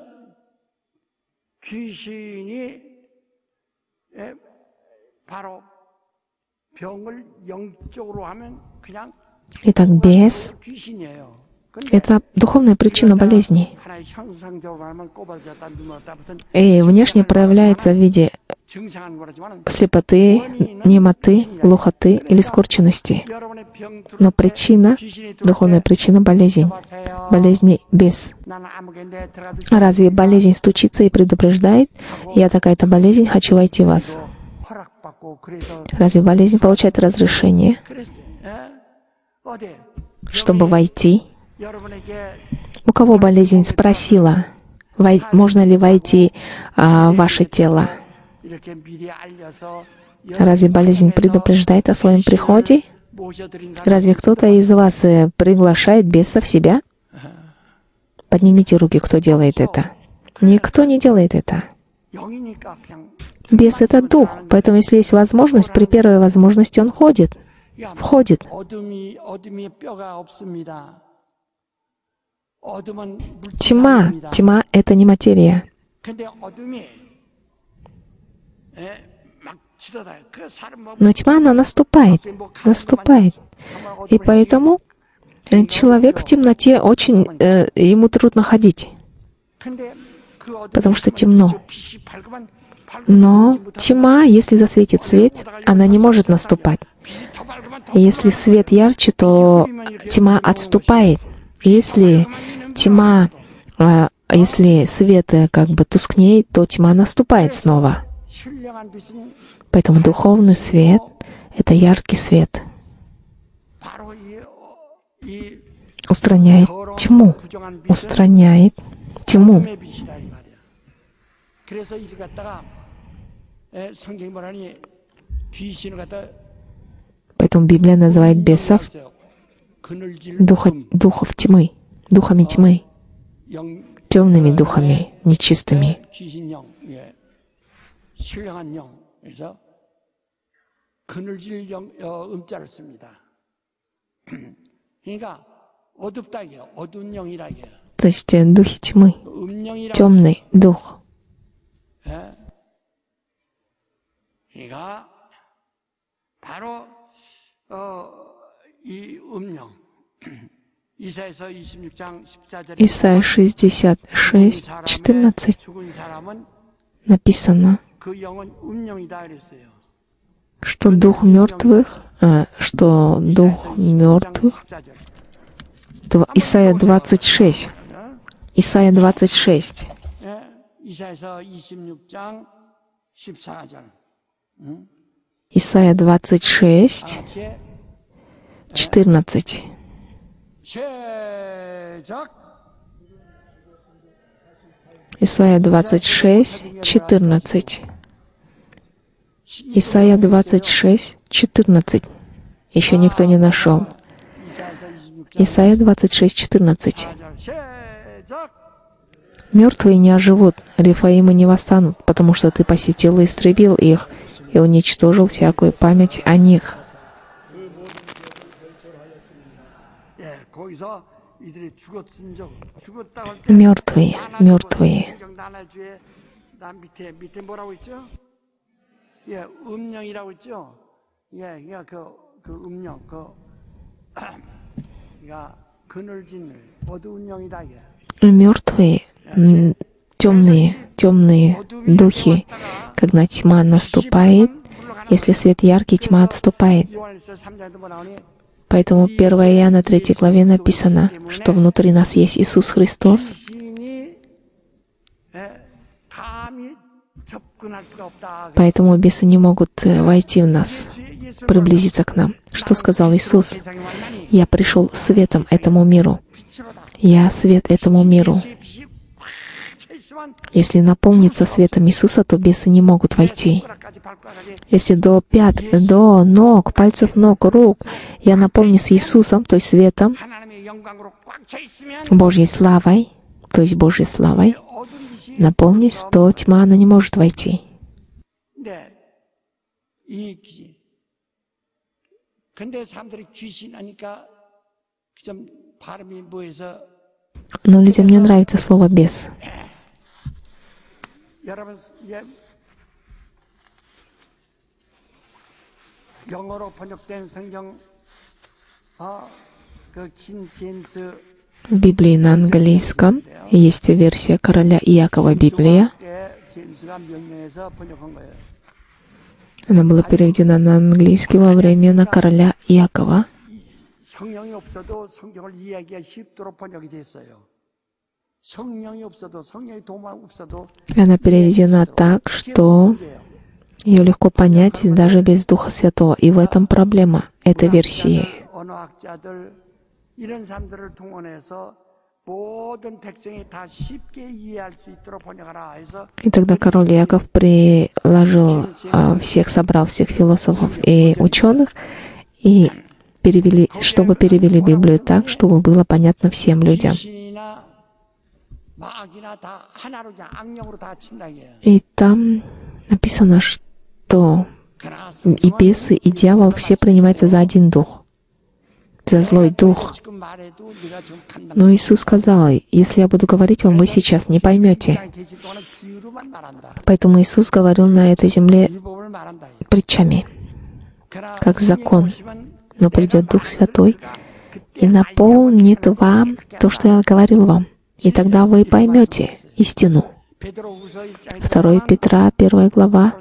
귀신이 에, 바로 병을 영적으로 하면 그냥 Итак, бес 귀신이에요. — это духовная причина болезни. 하나의 형상적으로 하면 꼬부라졌다, 눈물었다, 무슨 И внешне проявляется в виде 증상한 거라지만 слепоты, немоты, глухоты или скорченности. 여러분의 병 Но причина, 귀신이 духовная причина — болезнь. 들어와서요. Болезни бес. 나는 아무개인데 들어가도 Разве болезнь стучится и предупреждает? Я такая-то болезнь, хочу войти в вас. 허락받고 그래서 Разве болезнь получает разрешение, 그래서 에? 어디 чтобы войти? 여러분에게 У кого болезнь спросила, вой- можно ли войти а, в ваше тело? 이렇게 미리 알려서 Разве болезнь предупреждает о своем приходе? 모셔드린 사람 Разве кто-то из вас э, приглашает беса в себя? Поднимите руки, кто делает это. Никто не делает это. 영이니까 그냥 Бес — это дух, поэтому если есть возможность, при первой возможности он ходит. входит. 어둠이 어둠이 뼈가 없습니다. 어둠은 물질이 Тьма, 아닙니다. тьма — это не материя. 근데 어둠이 예, 막 치닫아요. 그 사람 뭐 Но тьма, она наступает, наступает. И поэтому э, человек в темноте очень, э, ему трудно ходить, 근데 그 어둠이 потому что 있으면 темно. 저 빛이 밝으면 밝고 Но 빛이 тьма, если засветит свет, она не может наступать. 빛이 더 밝으면 더 Если свет ярче, то тьма отступает. Если тьма, а, если свет э, как бы тускнеет, то тьма наступает снова. 신령한 빛은 Поэтому духовный свет — это яркий свет, 바로 이, 어, 이 устраняет тьму, 부정한 빛은 устраняет тьму. 어둠의 빛이다 이 말이야. 그래서 이를 갖다가 에, 성경이 뭐라니 귀신을 갖다 Поэтому Библия называет бесов 그늘질 духа, духов тьмы, духами тьмы, 영 темными духами, нечистыми. 귀신영, 예, 신령한 영. 그래서 그늘질 영 어, 음자를 씁니다. 그러니까 어둡다 이게요. 어두운 영이라 이게요. То есть э, духи тьмы, 음영이라고 темный дух. 예. 그러니까 바로 어, 이 음영 이사야서 이십육 장 십사 절에 Исайя шестьдесят шесть, четырнадцать 죽은 사람은 написано, 그 영은 음영이다 그랬어요. что дух мертвых, а, что дух мертвых, 십사 절. дв- Исайя двадцать шесть, Исайя двадцать шесть, 예, 이사야서 이십육 장 십사 절. Исайя двадцать шесть, 같이 четырнадцать. 시작. Исайя двадцать шесть, четырнадцать. Исайя двадцать шесть, четырнадцать. Еще никто не нашел. 이사야서 이십육 장 Исайя двадцать шесть, четырнадцать. 십사 절. 시작. Мертвые не оживут, рефаимы не восстанут, потому что ты посетил и истребил их, и уничтожил всякую память о них. 예, 거기서 이들이 죽었은적 죽었다 할 때 Мертвые, mертвые. 성경 나날주에 나 밑에 밑에 뭐라고 있죠? 예, 음령이라고 있죠. 예, 그러니까 그, 그 음령, 그 그러니까 그늘진 어두운 영이다 이게. Мертвые, м, темные, темные духи. Когда тьма наступает, если свет яркий, тьма отступает. 요한일서 삼 장에도 뭐 나오니? Поэтому в первой Иоанна третьей главе написано, что внутри нас есть Иисус Христос, 귀신이 예, 감히 접근할 수가 없다. поэтому бесы не могут э, войти в нас, приблизиться к нам. Что сказал Иисус? 세상에 왔나니 Я пришел светом этому миру. 빛으로다. Я свет этому миру. 예수의 빛이 확 차 있으면 Если наполниться светом Иисуса, то бесы не могут войти. 손가락까지 발가락까지 Если до пят, до ног, пальцев ног, рук я наполнюсь Иисусом, то есть светом, 하나님의 영광으로 꽉 차 있으면 Божьей славой, то есть Божьей славой, 어두운 빛이 наполнюсь, то тьма, она не может войти. 네, 이 귀신. 근데 사람들이 귀신 하니까 좀 발음이 뭐해서 Но людям не нравится слово «бес». 여러분 예, 영어로 번역된 성경 어, 그킨 제임스 В Библии на английском есть версия короля Иакова Библия. 때 제임스가 명령해서 번역한 거예요. Она была переведена на английский во времена короля Иакова. 성령이 없어도 성경을 이해하기가 쉽도록 번역이 됐어요. 성령이 없어도 성령의 도움 없어도 И она переведена так, что ее легко понять даже без Духа Святого. И в этом проблема этой версии. 언어학자들 이런 사람들을 동원해서 모든 백성이 다 쉽게 이해할 수 있도록 번역하라 해서 И тогда король Иаков приложил, а, всех, собрал всех философов и ученых, и перевели, чтобы перевели Библию так, чтобы было понятно всем людям. 귀신이나 마귀나 다 하나로 그냥 악령으로 다 친다 이게요. И там написано, что И бесы, и дьявол все принимаются за один дух, за злой дух. Но Иисус сказал, если я буду говорить вам, вы сейчас не поймете. Поэтому Иисус говорил на этой земле притчами, как закон. Но придет Дух Святой и наполнит вам то, что я говорил вам. И тогда вы поймете истину. второе Петра, первая глава,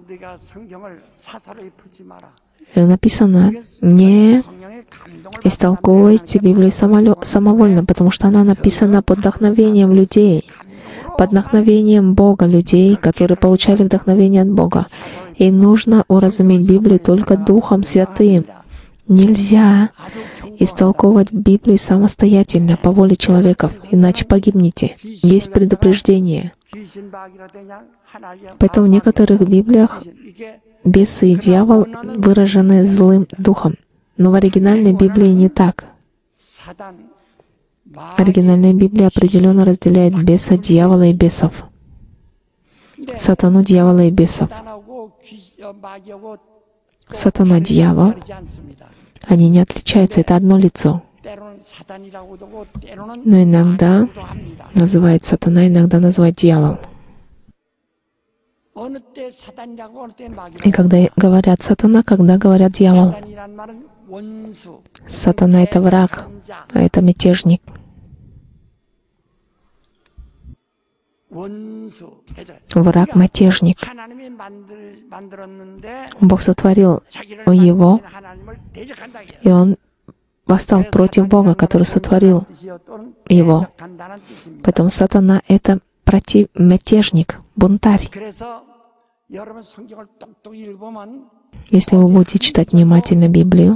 написано, не истолковывайте Библию самовольно, потому что она написана под вдохновением людей, под вдохновением Бога, людей, которые получали вдохновение от Бога. И нужно уразуметь Библию только Духом Святым. Нельзя истолковывать Библию самостоятельно, по воле человеков, иначе погибнете. Есть предупреждение. Поэтому в некоторых Библиях бесы и дьявол выражены злым духом. Но в оригинальной Библии не так. Оригинальная Библия определенно разделяет беса, дьявола и бесов. Сатану, дьявола и бесов. Сатана, дьявол, они не отличаются, это одно лицо. Но иногда называют сатана, иногда называют дьявол. И когда говорят сатана, когда говорят дьявол. Сатана — это враг, а это мятежник. Враг — мятежник. Бог сотворил его, и он восстал против Бога, который сотворил его. Поэтому сатана — это против, мятежник, бунтарь. Если вы будете читать внимательно Библию,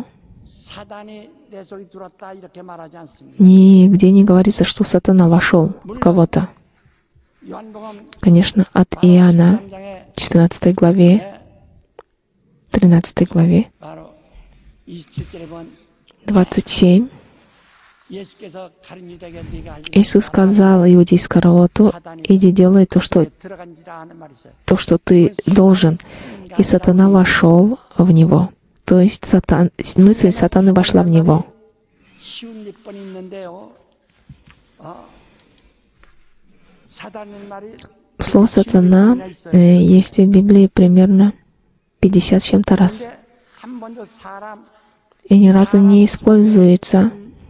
нигде не говорится, что сатана вошел в кого-то. Конечно, от Иоанна, четырнадцатой главе, тринадцатой главе, двадцать семь, Иисус сказал Иуде Искариоту, иди делай то, что, то, что ты должен. И сатана вошел в него. То есть сатан, мысль сатаны вошла в него. Слово «сатана» э, есть в Библии примерно пятьдесят с чем-то раз. И ни разу не используется,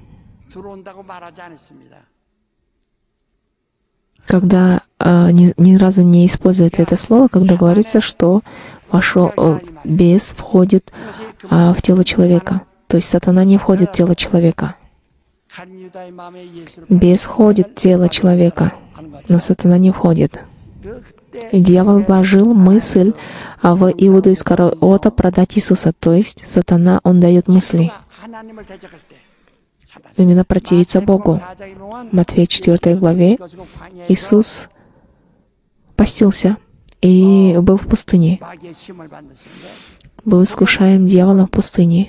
когда э, ни, ни разу не используется это слово, когда говорится, что вошел э, бес входит э, в тело человека. То есть сатана не входит в тело человека. Бес входит в тело человека, но сатана не входит. И дьявол вложил мысль в Иуду Искариота продать Иисуса. То есть сатана, он дает мысли. Именно противиться Богу. В Матфея четвёртой главе Иисус постился и был в пустыне. Был искушаем дьяволом в пустыне.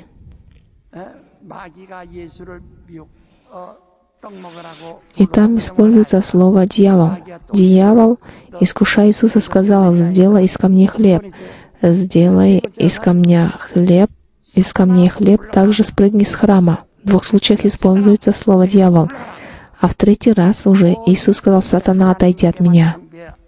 И там используется слово «дьявол». Дьявол, искушая Иисуса, сказал: «Сделай из камней хлеб». «Сделай из камня хлеб», из камней хлеб, также спрыгни с храма. В двух случаях используется слово «дьявол». А в третий раз уже Иисус сказал: «Сатана, отойди от меня».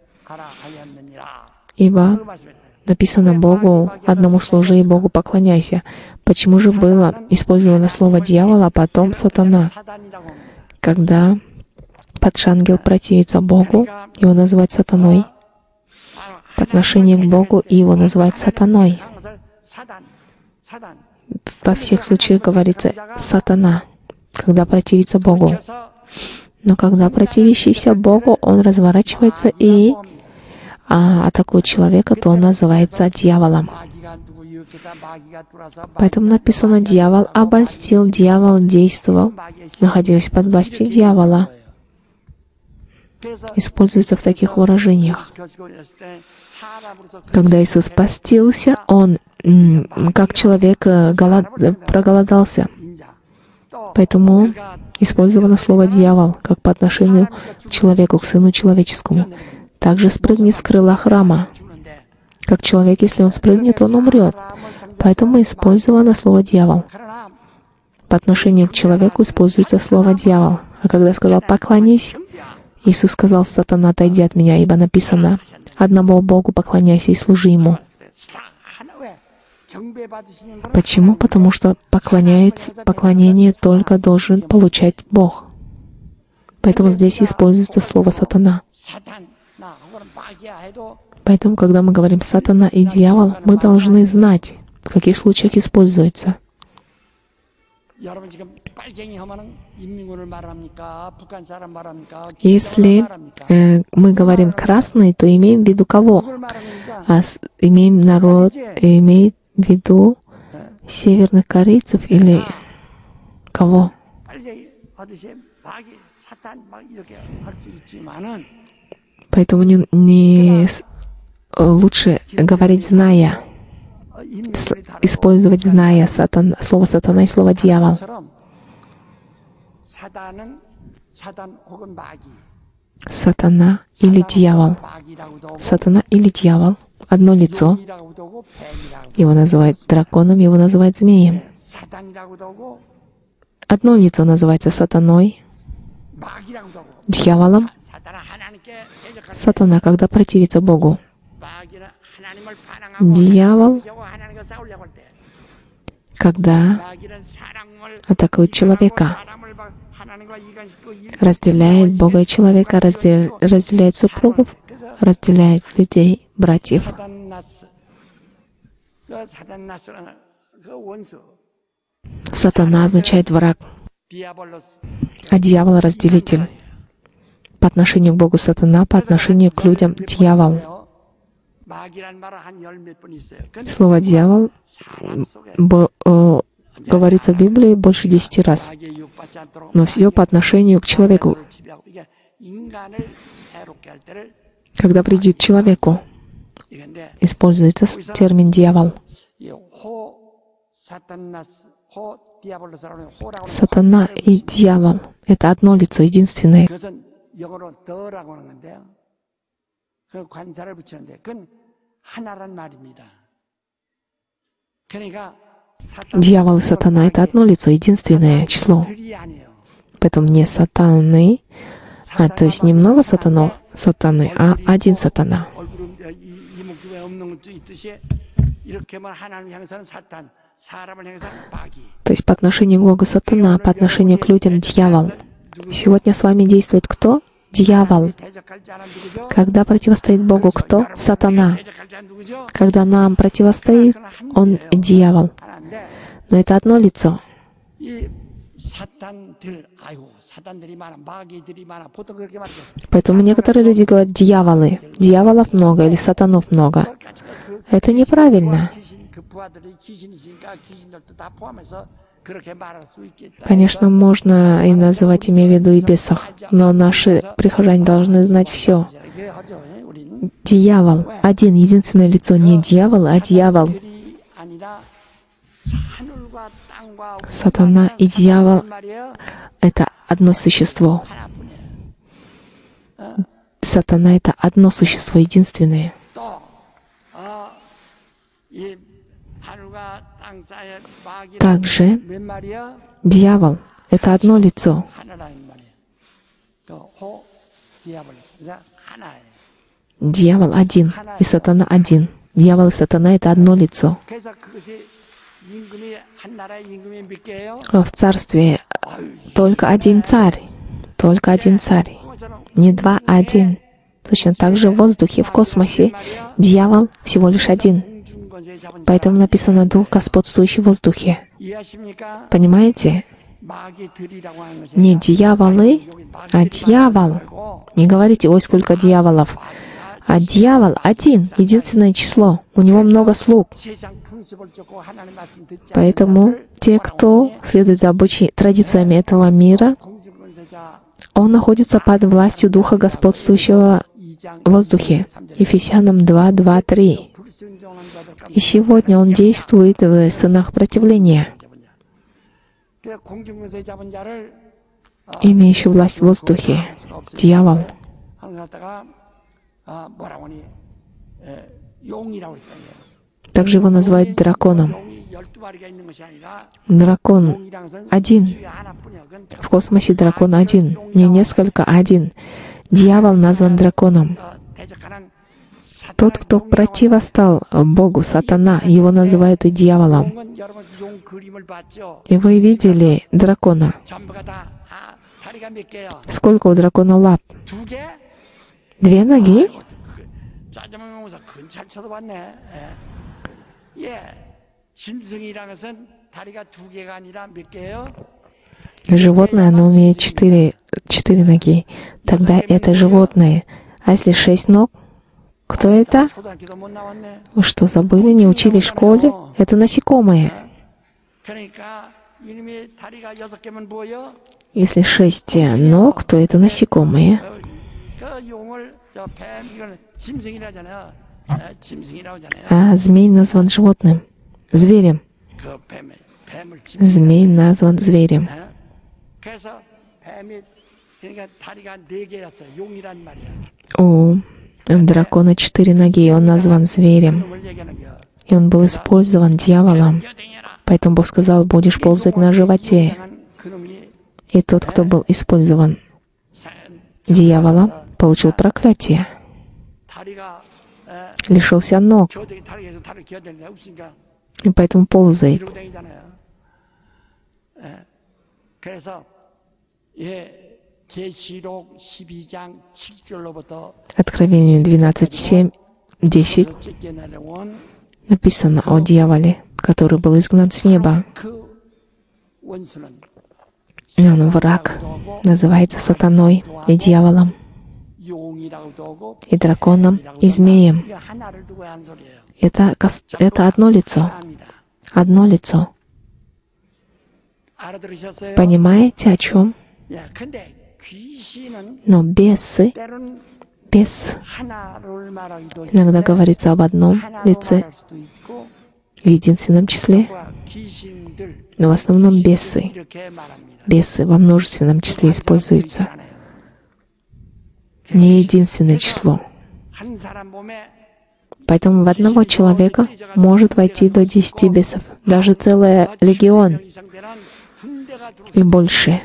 Ибо написано Богу, одному служи и Богу поклоняйся. Почему же было использовано слово «дьявол», а потом «сатана»? Когда подшангел противится Богу, его называют сатаной. По отношению к Богу его называют сатаной. Во всех случаях говорится «сатана», когда противится Богу. Но когда противящийся Богу, он разворачивается и а, атакует человека, то он называется дьяволом. Поэтому написано: «Дьявол обольстил, дьявол действовал, находился под властью дьявола». Используется в таких выражениях. Когда Иисус постился, Он, как человек, голод... проголодался. Поэтому использовано слово «дьявол» как по отношению к человеку, к Сыну Человеческому. Также спрыгни с крыла храма. Как человек, если он спрыгнет, он умрет. Поэтому использовано слово «дьявол». По отношению к человеку используется слово «дьявол». А когда сказал «поклонись», Иисус сказал: «Сатана, отойди от меня, ибо написано: одному Богу поклоняйся и служи Ему». Почему? Потому что поклоняется, поклонение только должен получать Бог. Поэтому здесь используется слово «сатана». Поэтому, когда мы говорим «сатана» и «дьявол», мы должны знать, в каких случаях используется. Если э, мы говорим «красный», то имеем в виду кого? А с, имеем народ, имеет в виду северных корейцев или кого? Поэтому не, не лучше говорить «зная», с, использовать «зная» сатан, слово «сатана» и слово «дьявол». Сатана или дьявол. Сатана или дьявол. Одно лицо. Его называют драконом, его называют змеем. Одно лицо называется сатаной, дьяволом. Сатана, когда противится Богу. Дьявол, когда атакует человека, разделяет Бога и человека, раздел, разделяет супругов, разделяет людей, братьев. Сатана означает враг, а дьявол — разделитель. По отношению к Богу сатана, по отношению к людям дьявол. Слово «дьявол» бо, о, говорится в Библии больше десяти раз, но все по отношению к человеку. Когда придет к человеку, используется термин «дьявол». Сатана и дьявол — это одно лицо, единственное. Дьявол и сатана — это одно лицо, единственное число. Поэтому не сатаны, а то есть немного сатанов, сатаны, а один сатана. То есть по отношению к Богу сатана, по отношению к людям дьявол. Сегодня с вами действует кто? Дьявол. Когда противостоит Богу кто? Сатана. Когда нам противостоит, он дьявол. Но это одно лицо. Поэтому некоторые люди говорят «дьяволы». Дьяволов много или сатанов много. Это неправильно. Конечно, можно и называть, имея в виду, и бесов, но наши прихожане должны знать все. Дьявол — один, единственное лицо, не дьявол, а дьявол. Сатана и дьявол — это одно существо. Сатана — это одно существо, единственное. Также дьявол — это одно лицо. Дьявол один, и сатана один. Дьявол и сатана — это одно лицо. В царстве только один царь, только один царь, не два, а один. Точно так же в воздухе, в космосе дьявол всего лишь один. Поэтому написано «дух, господствующий в воздухе». Понимаете? Не дьяволы, а дьявол. Не говорите «ой, сколько дьяволов». А дьявол один, единственное число. У него много слуг. Поэтому те, кто следует за обычаи, традициями этого мира, он находится под властью Духа, господствующего в воздухе. Ефесянам два, два, три. И сегодня он действует в сынах противления, имеющий власть в воздухе. Дьявол. 용이라고 했다. Также его называют драконом. 용이 열두 마리가 있는 것이 아니라 Дракон 용이라는 것은 один. 주의 하나뿐이야. 그건 В космосе дракон один. Не несколько, а один. Дьявол назван драконом. 어, 대적하는 사탄을 Тот, кто 용이라고 противостал Богу, сатана, его называют и дьяволом. 용은 여러분 용 그림을 봤죠? И вы видели дракона. 전부가 다 아, 다리가 몇 개요? Сколько у дракона лап? 두 개? Две ноги? 짜장면 먹으면서 근찰 쳐다봤네. 예. 예. 짐승이라는 것은 다리가 두 개가 아니라 몇 개예요? Животное, оно имеет четыре, четыре ноги. Тогда это животное. А если шесть ног? Кто это? 초등학교도 못 나왔네. Вы что, забыли? Не учили в школе? Это насекомые. 그러니까 이놈이 다리가 여섯 개면 뭐예요? Если шесть ног, то это насекомые. 그 용을 저 뱀 이거는 짐승이라잖아요. 에, 짐승이라고 하잖아요. А змей назван животным. Зверем. 그 뱀을 뱀을 Змей 짐승. назван зверем. 그래서 뱀이 그러니까 다리가 네 개였어요. 용이란 말이야. У дракона четыре ноги, и он назван зверем. 그놈을 얘기하는 거야. И он был использован дьяволом. Поэтому Бог сказал, будешь ползать на животе. 그놈이 И тот, кто был использован дьяволом, получил проклятие. 다리가 에, Лишился ног. 겨댕이 다리에서 다리 겨댕이가 없으니까 И поэтому ползает. 이러고 다니잖아요. 예. 그래서 예 계시록 십이 장 칠 절로부터 Откровение двенадцать, семь, десять 쫓겨내려온 написано о дьяволе, который был изгнан с неба. 그 원수는 И он враг, называется сатаной и дьяволом, 용이라고도 하고 и драконом, и змеем. 이게 하나를 두고 한 소리예요. Это, кос- это одно лицо. 합니다. Одно лицо. 알아들으셨어요? Понимаете, о чем? 예, 근데 귀신은 Но бесы, 때로는 бес, 하나를 말하기도 иногда 했는데 говорится об одном 하나로 лице, 말할 수도 있고 в единственном числе, 과 귀신들 но в основном бесы. 이렇게 말합니다. Бесы во множественном числе используются. Не единственное число. 한 사람 몸에 Поэтому в одного человека может войти до десяти бесов, даже целый легион 이상되는 군대가 들어. и больше.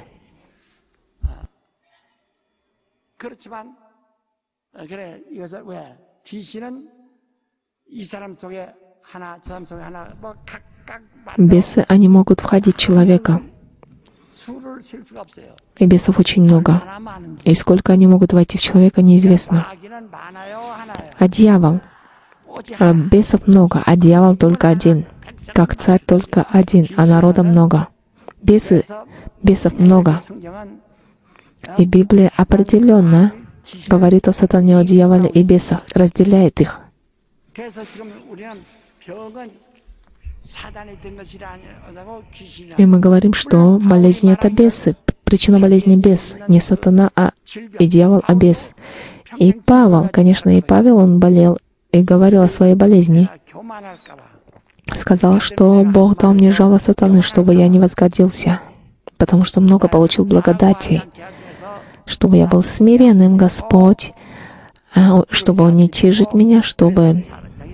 그렇지만 어, 그래 이것을 왜 귀신은 이 사람 속에 하나 저 사람 속에 하나 뭐 각각 Бесы, они могут входить в человека, 수를 셀 수가 없어요. и бесов очень много. 하나 많은지. И сколько они могут войти в человека, неизвестно. 마귀는 많아요, 하나요. А дьявол? 오직 А бесов много, а дьявол только один. Как царь только один, а народа много. Бесы, 그래서 бесов много. 성경은 И Библия определенно говорит о сатане, о дьяволе и бесах, разделяет их. 그래서 지금 우리는 병은 사단이 된 것이라 아니라고 귀신이라. И мы говорим, что болезнь — это бесы. Причина болезни — бес. Не сатана, а и дьявол, а бес. И Павел, конечно, и Павел, он болел и говорил о своей болезни. 교만할까 봐. Сказал, что Бог дал мне жало сатаны, чтобы я не возгордился, потому что много получил благодати, чтобы я был смиренным, Господь, а, чтобы уничижить меня, чтобы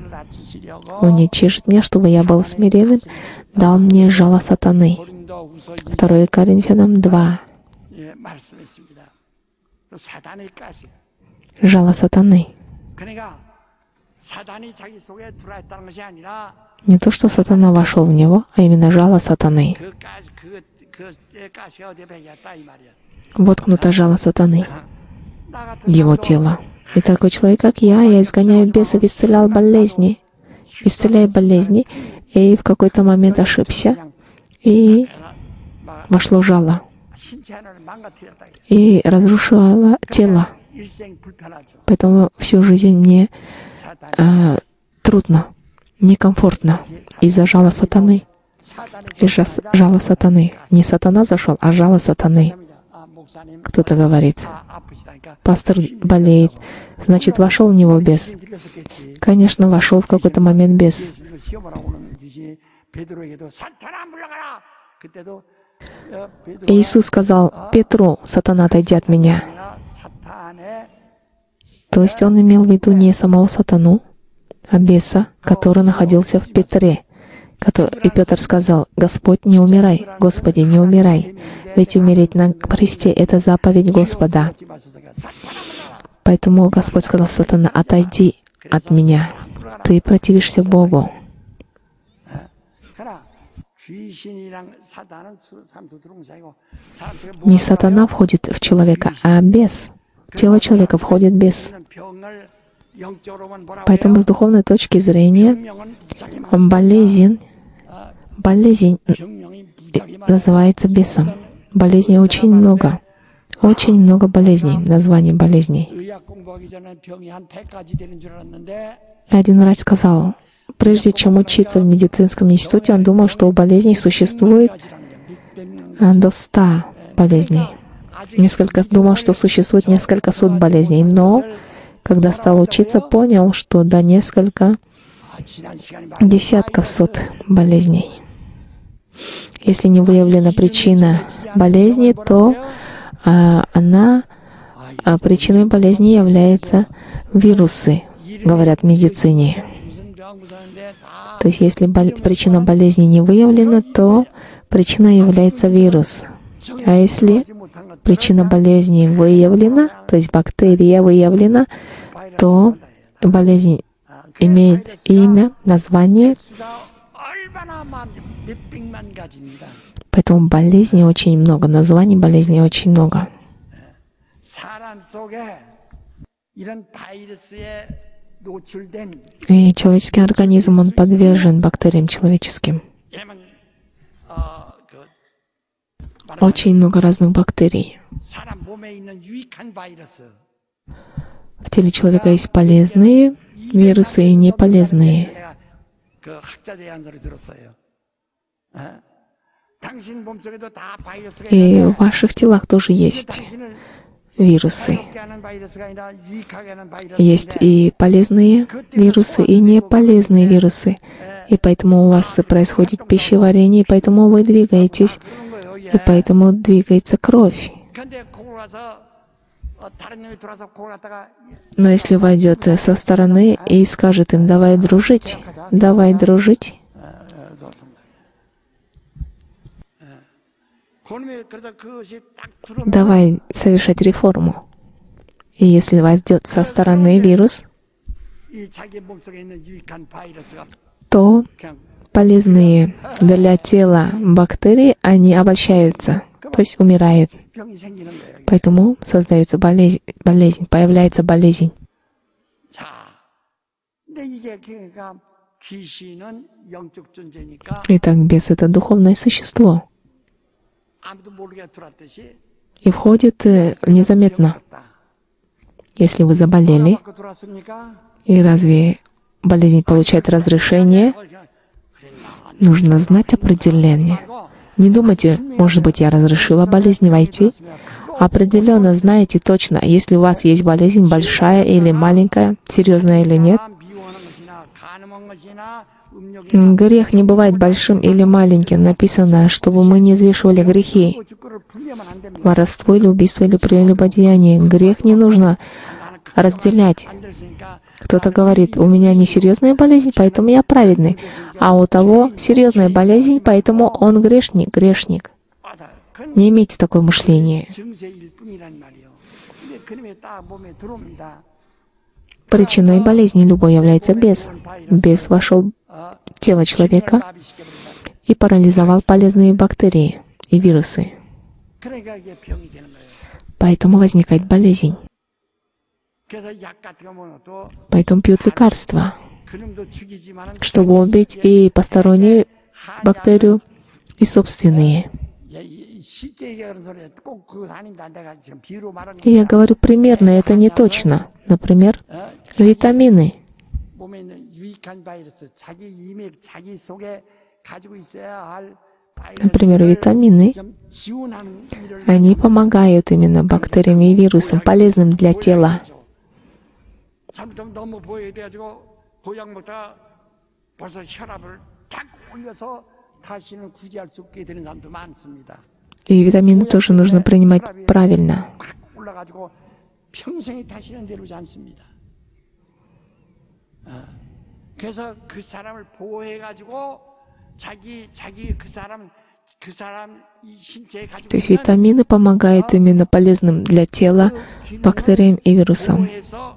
уничижить меня, чтобы я был смиренным, дал мне жало сатаны. второе Коринфянам два. 예, 말씀했습니다. 사단의 가시. Жало сатаны. 그러니까 사단이 자기 속에 들어있다는 것이 아니라 Не то, что сатана вошел в него, а именно жало сатаны. 그 가시 그 그 가시가 어디에 배겼다 이 말이야. Воткнуто жало сатаны, 나 같은 его 사람도 тело. И такой человек, как я, я изгоняю бесов, исцелял болезни, исцеляю болезни, и в какой-то момент ошибся, и 막 вошло жало, 신체 하나를 망가뜨렸다. и разрушало тело. 일생 불편하죠. Поэтому всю жизнь мне 사단이 э, трудно, некомфортно из-за жала сатаны. 사단이 И жа- жало сатаны. Не сатана зашел, а жало сатаны. 아, 목사님 Кто-то говорит, 아, 아프시다니까. пастор болеет, значит, вошел в него бес. 들렸었겠지. Конечно, вошел в какой-то момент бес. 예수님을 시험하라고 오는 듯이 베드로에게도 사탄아 물러가라. 그때도 어, 베드로가 Иисус сказал Петру, сатана, отойди от меня. 아니라 사탄의 То есть он имел в виду не самого сатану, а беса, который находился в Петре. И Петр сказал: «Господь, не умирай, Господи, не умирай, ведь умереть на кресте — это заповедь Господа». Поэтому Господь сказал: «Сатана, отойди от меня, ты противишься Богу». Не сатана входит в человека, а бес. В тело человека входит бес. Поэтому с духовной точки зрения болезнь, болезнь называется бесом. Болезней очень много. Очень много болезней, названий болезней. Один врач сказал, прежде чем учиться в медицинском институте, он думал, что у болезней существует до ста болезней. Несколько думал, что существует несколько сот болезней, но когда стал учиться, понял, что до несколько десятков сот болезней. Если не выявлена причина болезни, то а, она а, причиной болезни является вирусы, говорят в медицине. То есть, если бол- причина болезни не выявлена, то причина является вирус. А если причина болезни выявлена, то есть бактерия выявлена, то болезнь имеет имя, название. Поэтому болезней очень много, названий болезней очень много. И человеческий организм, он подвержен бактериям человеческим. Очень много разных бактерий. В теле человека есть полезные вирусы и неполезные. И в ваших телах тоже есть вирусы. Есть и полезные вирусы, и неполезные вирусы. И поэтому у вас происходит пищеварение, и поэтому вы двигаетесь, и поэтому двигается кровь. Но если войдет со стороны и скажет им: давай дружить, давай дружить, давай совершать реформу. И если войдет со стороны вирус, то полезные для тела бактерии, они обольщаются, то есть умирают. Поэтому создается болезнь, болезнь, появляется болезнь. Итак, бес — это духовное существо. И входит незаметно. Если вы заболели, и разве болезнь получает разрешение, нужно знать определение. Не думайте, может быть, я разрешила болезни войти. Определенно знаете точно, если у вас есть болезнь большая или маленькая, серьезная или нет. Грех не бывает большим или маленьким. Написано, чтобы мы не взвешивали грехи. Воровство или убийство или прелюбодеяние. Грех не нужно разделять. Кто-то говорит: у меня не серьезная болезнь, поэтому я праведный. А у того серьезная болезнь, поэтому он грешник, грешник. Не имейте такое мышление. Причиной болезни любой является бес. Бес вошел в тело человека и парализовал полезные бактерии и вирусы. Поэтому возникает болезнь. Поэтому пьют лекарства, чтобы убить и постороннюю бактерию, и собственные. И я говорю примерно, это не точно. Например, витамины. Например, витамины, они помогают именно бактериям и вирусам, полезным для тела. И витамины тоже нужно принимать правильно. 그래서 그 사람을 보호해가지고 자기 자기 그 사람 그 사람 이 신체에 가지고 То есть витамины помогают именно полезным для тела бактериям и вирусам. 보호해서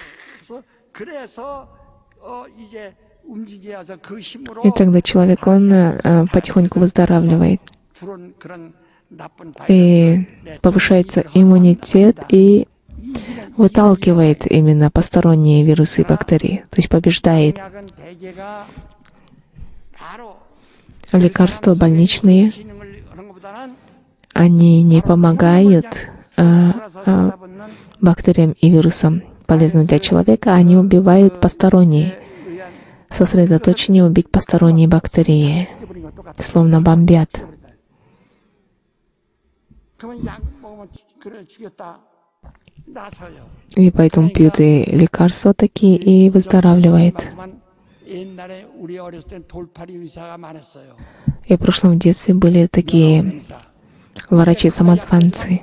그래서 어 이제 움직여서 그 힘으로 И тогда человек, он э, потихоньку выздоравливает. 그런 그런 나쁜 И 바이러스 повышается иммунитет и выталкивает именно посторонние вирусы и бактерии, то есть побеждает. 약은 대개가 바로 Лекарства больничные, 기능을 하는 것보다는 они не помогают а, а, бактериям и вирусам, полезным для человека, они убивают посторонние. Сосредоточение убить посторонние бактерии, словно бомбят. 그러면 약 먹으면 그래 죽였다 나서요. И поэтому пьют и лекарства такие, и выздоравливает. 옛날에 우리 어렸을 땐 돌팔이 의사가 많았어요. И в прошлом детстве были такие врачи-самозванцы.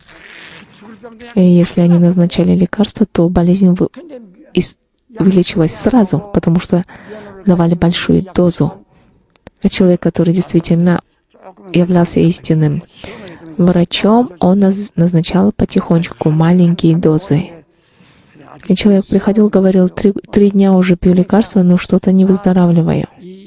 И если они назначали лекарства, то болезнь вы- ис- вылечилась сразу, потому что давали большую дозу. А человек, который действительно являлся истинным врачом, он наз- назначал потихонечку маленькие дозы. И человек приходил, говорил, три, три дня уже пью лекарства, но что-то не выздоравливаю.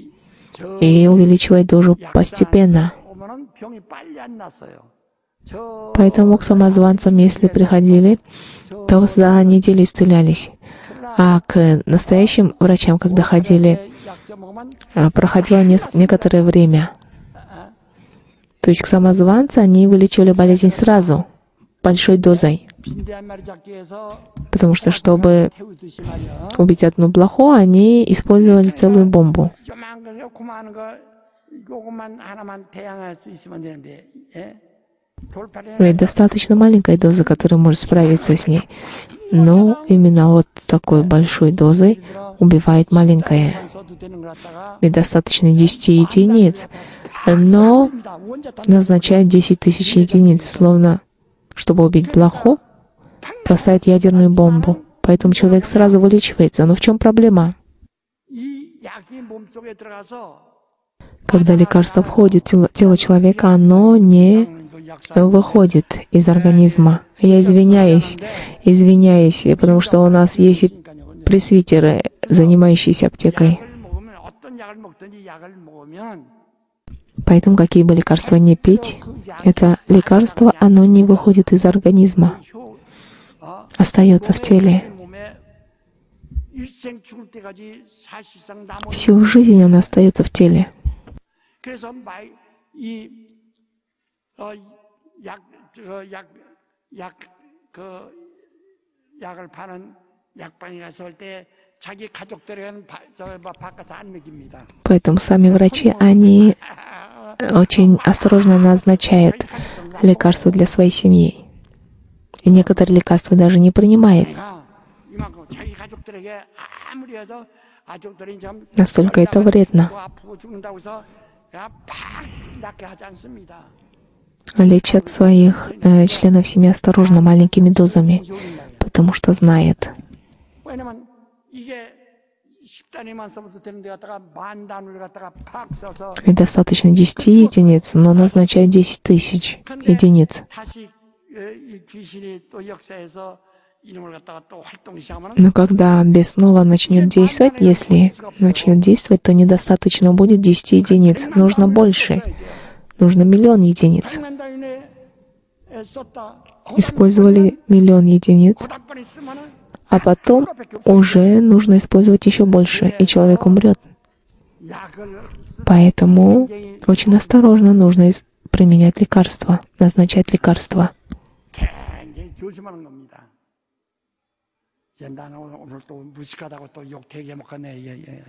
И увеличивает дозу постепенно. 오면은 병이 빨리 안 났어요. 저 Поэтому к самозванцам, если приходили, то за неделю исцелялись. А к настоящим врачам, когда ходили, 약제 먹으면 а, проходило нес- некоторое время. То есть к самозванцам они вылечивали болезнь сразу, большой дозой. 빈대 한 마리 잡기 위해서 Потому что, чтобы 태우듯이 말이야. убить одну блоху, они использовали целую бомбу. 요만 거 요만한 거 요것만 하나만 대항할 수 있으면 되는데 예? 돌팔이 Ведь достаточно маленькой дозы, которая может справиться с ней. Но именно вот такой большой дозой убивает маленькое. 써도 되는 걸 갖다가 Ведь достаточно десяти единиц, но назначает десять тысяч единиц, словно, чтобы убить блоху, бросают ядерную бомбу. Поэтому человек сразу вылечивается. Но в чем проблема? 이 약이 몸속에 들어가서 Когда лекарство входит в тело, тело человека, оно не выходит из организма. Я извиняюсь, извиняюсь, потому что у нас есть и пресвитеры, занимающиеся аптекой. 약을 먹으면 어떤 약을 먹든지 약을 먹으면 Поэтому какие бы лекарства не пить, это лекарство, оно не выходит из организма, 효, 어, остается в теле. 몸에 일생 죽을 때까지 사실상 남은 Всю жизнь оно остается в теле. 그래서 마이 이 어, 약, 저, 약, 약, 그, 약을 파는 약방에 가서 할 때 자기 가족들에게는 바, 저, 바, 바꿔서 안 먹입니다. Поэтому сами врачи, они очень осторожно назначают лекарства для своей семьи. И некоторые лекарства даже не принимают. 내가 이만큼 자기 가족들에게 아무리 해도 가족들이 좀 Настолько это вредно. 아프고 죽는다고 해서 야, 팍 낫게 하지 않습니다. Лечат своих э, членов семьи осторожно, маленькими дозами, потому что знают. 왜냐면 이게 십 단위만 써도 되는 데 갖다가 만 단위를 갖다가 팍 써서 И достаточно десяти единиц, но назначают десять тысяч единиц. 다시 어, 이 귀신이 또 역사해서 이놈을 갖다가 또 활동을 시작하면 Но когда бес снова начнет действовать, если начнет действовать, то недостаточно будет десяти единиц. Нужно больше. Нужно миллион единиц. 백만 단위에 썼다. Использовали миллион единиц, 고단번에 쓰면은 а потом уже нужно использовать еще больше, и человек умрет. 약을 쓰 Поэтому очень осторожно нужно ис- применять лекарства, назначать лекарства. 굉장히 조심하는 겁니다. 이제 나는 오늘 오늘 또 무식하다고 또 욕 되게 먹었네. 예, 예.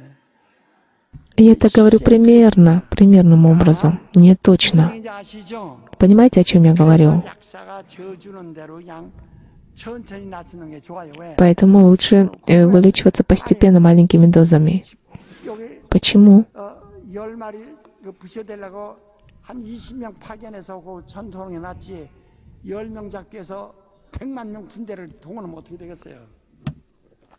Я это говорю примерно, примерным образом, не точно. 이제 아시죠? Понимаете, о чем я говорю? 약사가 져주는 대로 그냥 천천히 낫는 게 좋아요. 왜? Поэтому лучше э, вылечиваться постепенно маленькими дозами. 여기 Почему? 어, 열 마리 그 부셔대려고 한 이십 명 파견해서 그 전통해 놨지. 열 명 잡기 해서 백만 명 군대를 동원하면 어떻게 되겠어요?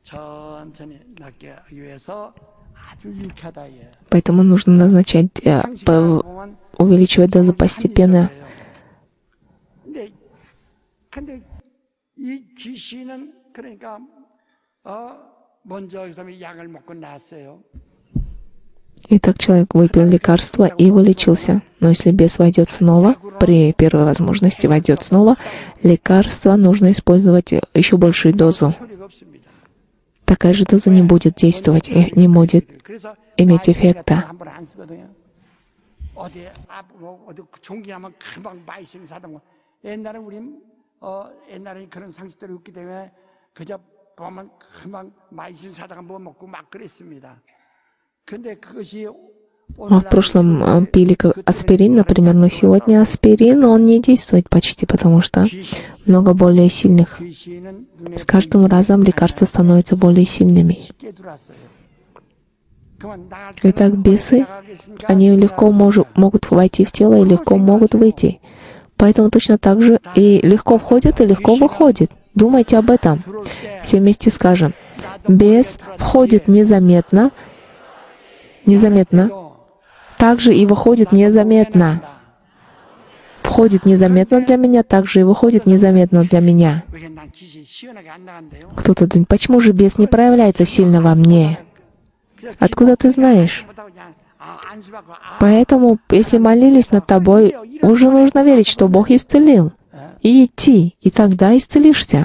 천천히 낫게 하기 위해서 아주 유익하다. 예. Поэтому нужно назначать, э, по- увеличивать дозу постепенно. 근데 근데 이 귀신은 그러니까 어 먼저 그다음에 약을 먹고 났어요. Итак, человек выпил лекарство и вылечился. Но если бес войдет снова, при первой возможности войдет снова, лекарство нужно использовать еще большую дозу. 효리가 없습니다. Такая же доза не будет действовать и не будет 그래서 иметь эффекта. 한번 안 쓰거든요. 어디 아프고 어디 종기하면 금방 마이신 사던 거. 옛날에 우린 어 옛날에 그런 상식들이 없기 때문에 그저 보면 금방 마이신 사다가 뭐 먹고 막 그랬습니다. 근데 그것이 А в прошлом э, пили как аспирин, например, но сегодня аспирин, он не действует почти, потому что много более сильных. 귀신은 눈에 С каждым разом лекарства становятся более сильными. 쉽게 들어왔어요. 그만 나갈 Итак, бесы, они легко мож- могут войти в тело и легко могут выйти. Поэтому точно так же и легко входят, и легко выходят. Думайте об этом. 들어올 때 Все вместе скажем. Бес входит незаметно, незаметно. Также и выходит незаметно. Входит незаметно для меня, также и выходит незаметно для меня. 왜 난 귀신 시원하게 안 나간대요? Кто-то думает, почему же бес не проявляется сильно во мне? Откуда ты знаешь? 그냥 아, 안수받고 아, Поэтому, если молились над тобой, уже нужно верить, что Бог исцелил. И идти, и тогда исцелишься.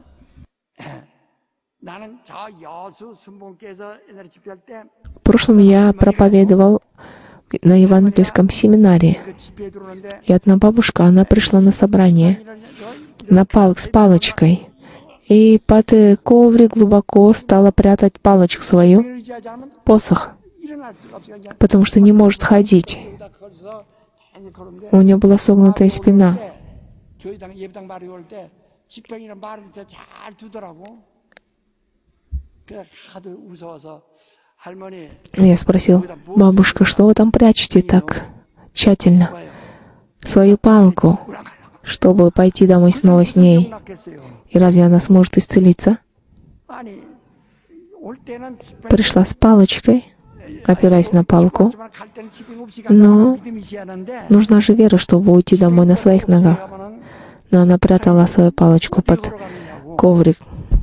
나는 저 여수 순봉께서 옛날에 집회할 때 В прошлом я проповедовал на евангельском семинаре. 그 집회에 들어오는데 И одна бабушка, она пришла на собрание на пал с палочкой. И под э, коврик глубоко стала прятать палочку свою, 의지하지 않으면 посох, 일어날 수가 없어요. 그냥 потому что не может ходить. 여기다 걸어서 괜히 걸었는데 У нее была согнутая спина. 교회당 예배당 말이 올 때 집행이랑 말을 잘 두더라고. 그래 하도 무서워서 할머니 Я спросил, бабушка, что вы там прячете так тщательно? 뭐예요? Свою палку, чтобы пойти домой снова с ней. 낫겠어요. И разве она сможет исцелиться? 아니 올 때는 집행 Пришла с палочкой, опираясь на палку. 갈 때는 집행 없이 Но 가면 믿음이 지하는데 нужна же вера, чтобы уйти домой на своих ногах. Но она прятала свою палочку под коврик.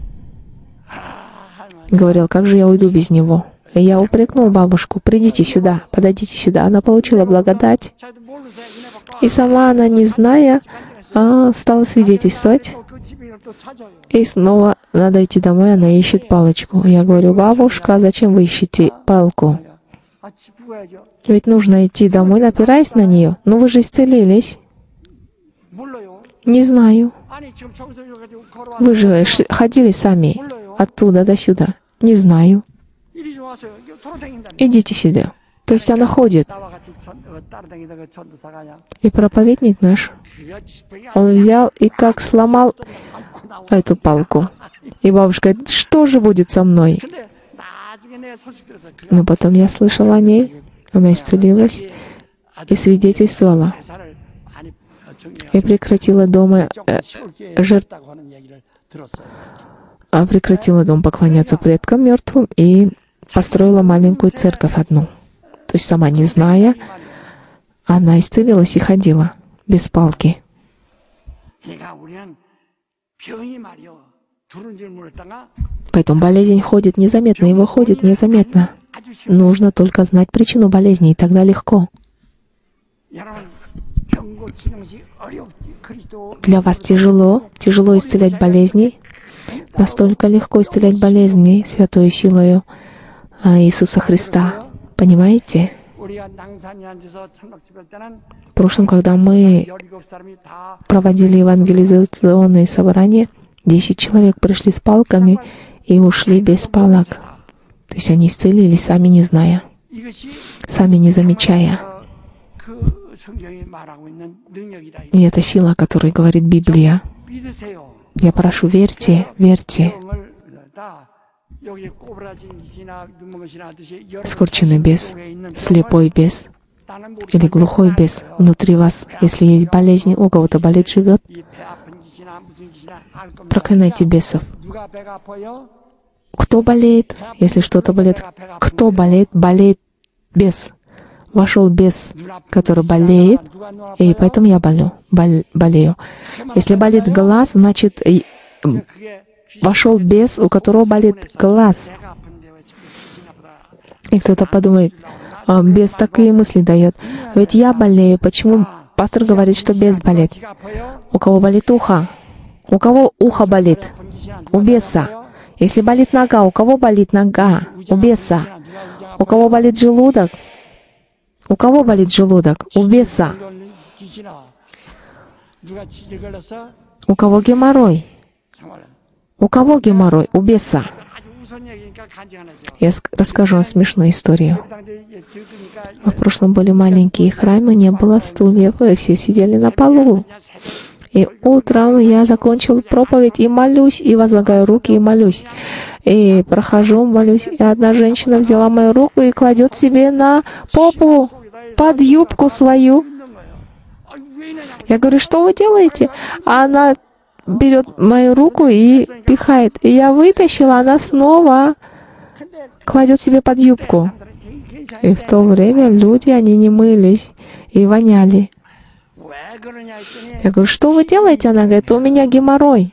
Говорил, как же я уйду без него? И я упрекнул бабушку, придите сюда, подойдите сюда. Она получила благодать. 자기도 모르세요. 그냥 막 И сама она, не зная, а, стала свидетельствовать. 그 집행을 또 찾아요. И снова надо идти домой, она ищет палочку. Я говорю, бабушка, зачем вы ищете палку? 아 짚고 가야죠. Ведь нужно идти домой, напираясь на нее. Ну вы же исцелились. 몰라요. Не знаю. 아니 지금 저기서 여기까지 걸어와서 Вы же ш- ходили сами оттуда до сюда. Не знаю. 이리 좀 와서요. 돌아다닌다. Идите сюда. То есть она ходит. 나와 같이 전, 어, 따라다니다 그 전도사가야. И проповедник наш, 그가 집행이 он взял и как сломал эту палку. И бабушка говорит, что же будет со мной? 근데 나중에 내 소식 들어서 그가 Но потом я слышала о ней. Она исцелилась и свидетельствовала. 제사를 많이 어, 정리하고 И прекратила дома, э, 쉬울게 жертв, 했다고 하는 얘기를 들었어요. а, прекратила дом поклоняться предкам мертвым и построила маленькую церковь одну. То есть сама не зная, она исцелилась и ходила без палки. 그러니까 우리는 병이 말이요 두른 줄 몰랐다가 Поэтому болезнь ходит незаметно и выходит незаметно. 아주 쉬워. Нужно только знать причину болезни, и тогда легко. 여러분 병 고치는 것이 어렵지. 그리스도 Для вас тяжело, тяжело исцелять болезни. Настолько легко исцелять болезни святой силою а, Иисуса Христа. Понимаете? 우리가 낭산이 앉아서 천막 집할 때는 В прошлом, когда мы 열일곱 사람이 다 проводили евангелизационные собрания, десять человек пришли с палками и ушли без палок. То есть они исцелились, сами не зная, 이것이 сами не замечая. 어, 그 성경이 말하고 있는 능력이다. И это сила, о которой говорит Библия. 믿으세요. Я прошу, верьте, верьте. 병을 다 여기 꼬부라진 기시나 눈먼 것이나 하듯이 여러분 Скорченный бес, 속에 있는 слепой бес 나는 모르겠는데 или глухой бес внутри вас, если есть болезнь, у кого-то болит, живет, 이 배 아픈 기시나 무슨 기시나 알 겁니다. проклинайте бесов. 누가 배가 아파요? кто болеет? Если что-то болит, кто болеет? Болеет бес. Вошел бес, который болеет, и поэтому я болю, бол, болею. Если болит глаз, значит, вошел бес, у которого болит глаз. И кто-то подумает, а, бес такие мысли дает. Ведь я болею, почему пастор говорит, что бес болит? У кого болит ухо? У кого ухо болит? У беса. Если болит нога, у кого болит нога? У беса. У кого болит желудок? У кого болит желудок? У беса. У кого геморрой? У кого геморрой? У беса. Я расскажу вам смешную историю. В прошлом были маленькие храмы, не было стульев, и все сидели на полу. И утром я закончил проповедь и молюсь, и возлагаю руки, и молюсь. И прохожу, молюсь, и одна женщина взяла мою руку и кладет себе на попу, под юбку свою. Я говорю, что вы делаете? А она берет мою руку и пихает. И я вытащила, она снова кладет себе под юбку. И в то время люди, они не мылись и воняли. Я говорю, что вы делаете? Она говорит, у меня геморрой.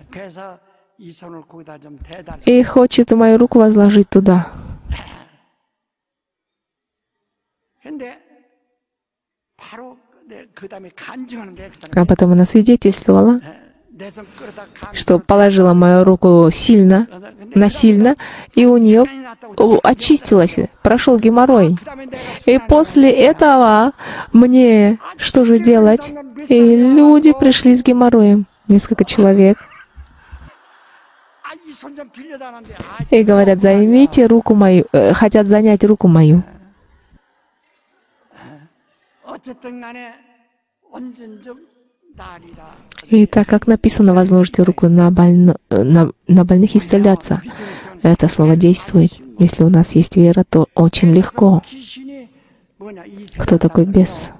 И хочет мою руку возложить туда. А потом она свидетельствовала, что положила мою руку сильно, насильно, и у нее очистилась, прошел геморрой. И после этого мне что же делать? И люди пришли с геморроем, несколько человек, и говорят, займите руку мою, э, хотят занять руку мою. И так как написано, возложите руку на, больно, на, на больных исцеляться. Это слово действует. Если у нас есть вера, то очень легко. Кто такой бес?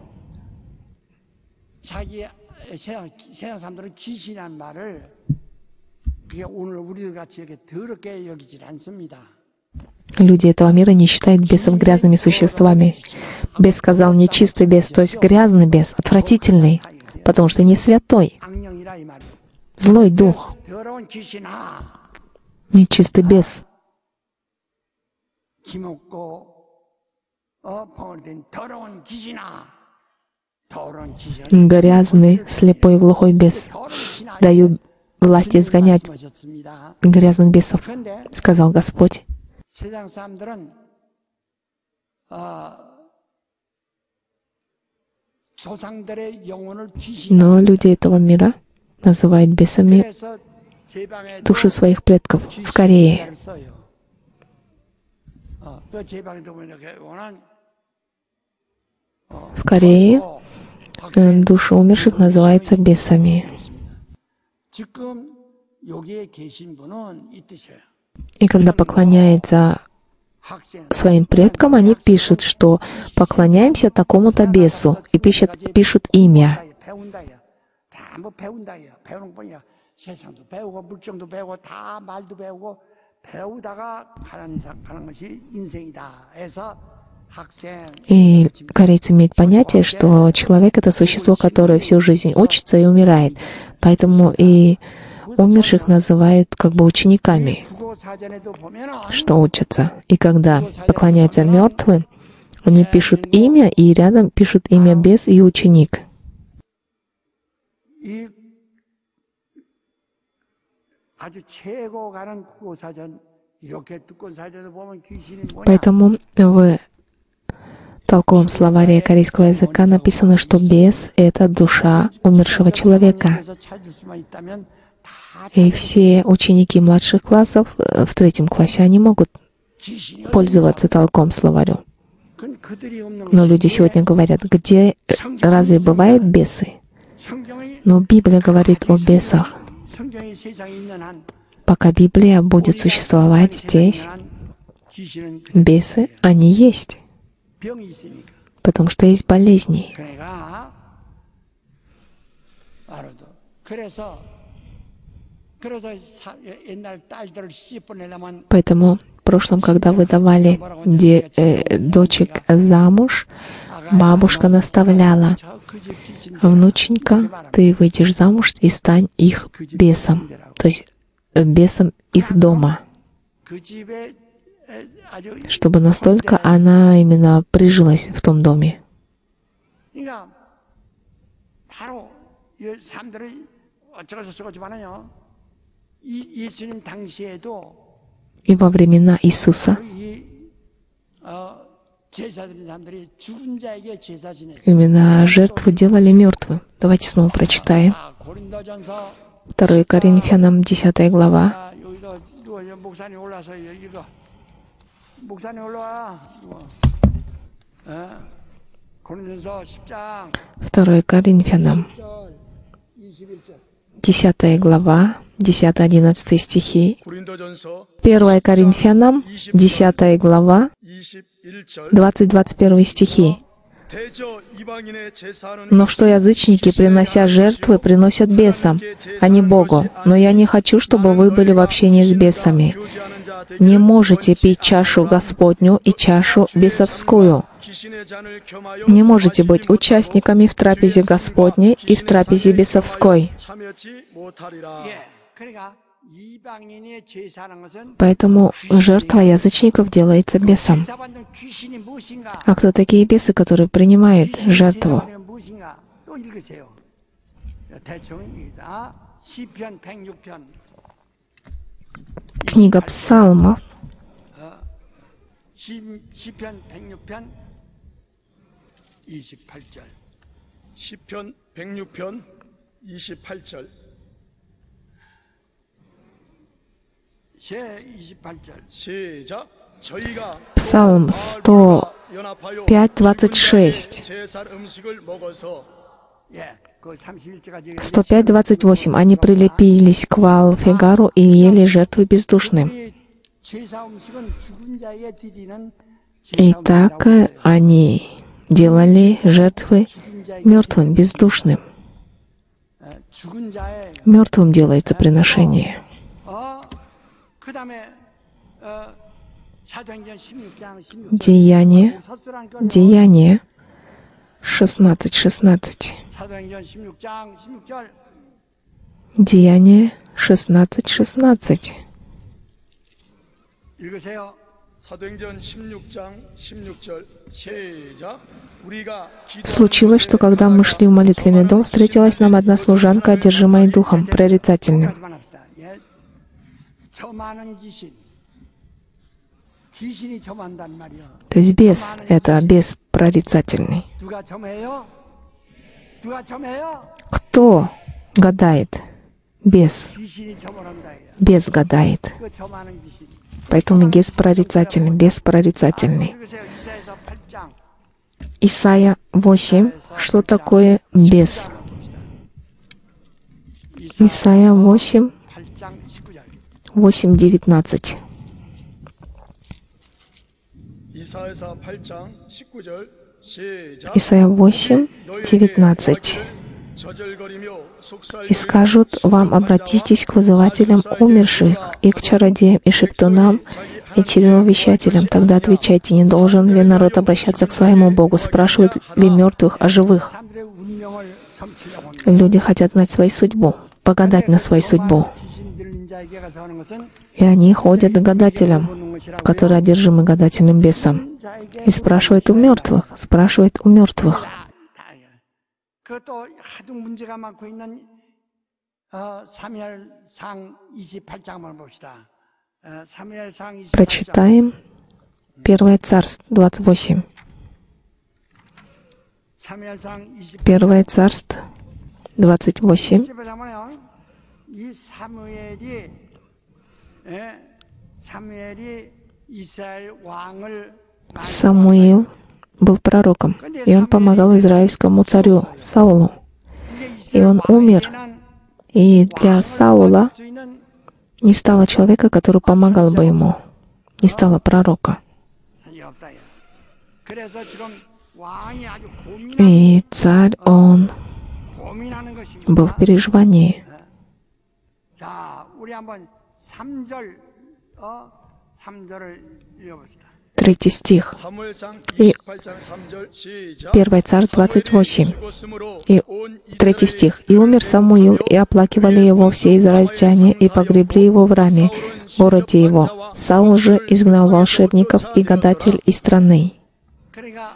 Люди этого мира не считают бесов грязными существами. Бес сказал нечистый бес, то есть грязный бес, отвратительный, потому что не святой, злой дух, нечистый бес. Грязный, слепой и глухой бес. Даю власть изгонять грязных бесов, сказал Господь. Но люди этого мира называют бесами души своих предков в Корее. В Корее души умерших называются бесами. И когда поклоняются своим предкам, они пишут, что поклоняемся такому-то бесу, и пишут, пишут имя. И корейцы имеют понятие, что человек — это существо, которое всю жизнь учится и умирает. Поэтому и умерших называют как бы учениками, что учатся. И когда поклоняются мертвым, они пишут имя, и рядом пишут имя бес и ученик. Поэтому в толковом словаре корейского языка написано, что бес — это душа умершего человека. И все ученики младших классов в третьем классе, они могут пользоваться толковым словарем. Но люди сегодня говорят, где разве бывают бесы? Но Библия говорит о бесах. Пока Библия будет существовать здесь, бесы, они есть. Потому что есть болезни. 그래서 사- 옛날 딸들을 씹어내려면 Поэтому в прошлом, когда выдавали де, э, дочек замуж, бабушка наставляла: внученька, ты выйдешь замуж и стань их бесом, то есть э, бесом их дома, 그 집에 에, 아주 чтобы настолько она именно прижилась в том доме. 그러니까 바로 이 사람들이 어쩌고저쩌고 저쩌고지만은요, 이 예수님 당시에도 И во времена Иисуса 이 어, 제사 드린 사람들이 죽은 자에게 제사 지냈어요. именно жертву делали мертвым. Давайте снова прочитаем. 아, 고린도전서 второе Коринфянам, десятая глава. 아, 여기도 누워 목사님 올라서 이거 목사님 올라와. 누워. 어? 고린도전서 십 장 второе Коринфянам, 이십일 절. десятая глава, десятый-одиннадцатый стихи. 고린도전서 первое Коринфянам, десятая глава, 이십일 절 двадцать-двадцать первый стихи. 대저 이방인의 제사는 Но что язычники, принося жертвы, приносят бесам, а не Богу. Но я не хочу, чтобы вы были в общении с бесами. Не можете пить чашу Господню и чашу бесовскую. Не можете быть участниками в трапезе Господней и в трапезе бесовской. 참여치 못하리라. 예. 그러니까 이방인의 제사라는 것은 Поэтому жертва язычников делается бесом. 제사받는 귀신이 무엇인가? А кто такие бесы, которые принимают жертву? 제사받는 무엇인가? 또 읽으세요. 대충 읽다. 시편 백육 편. Книга Псалмов, 시, 시편 백육 편 이십팔 절. 시편 백육 편 이십팔 절 제 이십팔 절. 시작. 저희가 Псалм сто 연합하여 пять двадцать шесть. 제사 음식을 먹어서 예. 그 삼십일 절까지 сто пять двадцать восемь. Они прилепились к Ваал-Фегару и ели жертвы бездушным. 우리 제사 음식은 죽은 자에게 드리는 И 제사 так 음식이라고 э, они делали жертвы 죽은 자에게 мертвым, бездушным. 예, 죽은 자의 Мертвым делается приношение. 어 그다음에 어 사도행전 십육 장 십육 절. Деяние, 서술한 걸 Деяние шестнадцать шестнадцать. 사도행전 십육 장 십육 절. Деяние шестнадцать шестнадцать. 읽으세요. 사도행전 십육 장 십육 절 시작. 우리가 Случилось, что когда мы шли в молитвенный дом, встретилась нам одна служанка, одержимая духом прорицательным. 그만합시다. 예. 점하는 귀신. 귀신이 점한단 말이야. То есть бес — это бес прорицательный. 누가 점해요? 누가 점해요? Кто гадает? Бес. 귀신이 점을 한다. Бес гадает. 그 점하는 귀신. Поэтому бес прорицательный, бес прорицательный. 읽으세요. 이사야서 팔 장. Исайя восемь. Что такое бес? Исайя восемь, 팔 장 십구 절. восемь девятнадцать. 이사야서 팔 장 십구 절 시작. Исайя восемь девятнадцать. 저절거리며 속살 «И скажут вам, обратитесь к вызывателям умерших, и к чародеям, и шептунам, и чревовещателям. Тогда отвечайте, не должен ли народ обращаться к своему Богу? Спрашивают ли мертвых о живых?» 사람들의 운명을 점치려고 합니다. Люди хотят знать свою судьбу, погадать на свою судьбу. 귀신 들린 자에게 가서 하는 것은 И они ходят к гадателям, 보는 것이라고 которые одержимы гадательным бесом, 자에게 и спрашивают у мертвых, спрашивают у мертвых. 다- 다- 그것도 하도 문제가 많고 있는 어, 사무엘상 이십팔 장만 봅시다. 어, 사무엘상 이십팔 장. Прочитаем Первое Царство двадцать восемь. 사무엘상 이십팔 장. Первое Царство двадцать восемь. 이십팔 장은요, 이 사무엘이 예, 사무엘이 이스라엘 왕을 Самуил был пророком, и он помогал израильскому царю Саулу. И он умер, и для Саула не стало человека, который помогал бы ему. Не стало пророка. 그래서 지금 왕이 아주 고민하는, И царь, он 고민하는 것입니다. был в переживании. 자, 우리 한번 삼 절, 어, 삼 절을 읽어봅시다. Третий стих. 사무엘상 И 이십팔 장 삼 절 시작. первый царь двадцать восемь. 죽었으므로 И 온 третий 이스라엘 стих. «И умер Самуил, и оплакивали его все израильтяне, и погребли его в Раме, городе его. Саул же изгнал волшебников и гадатель из страны». 그러니까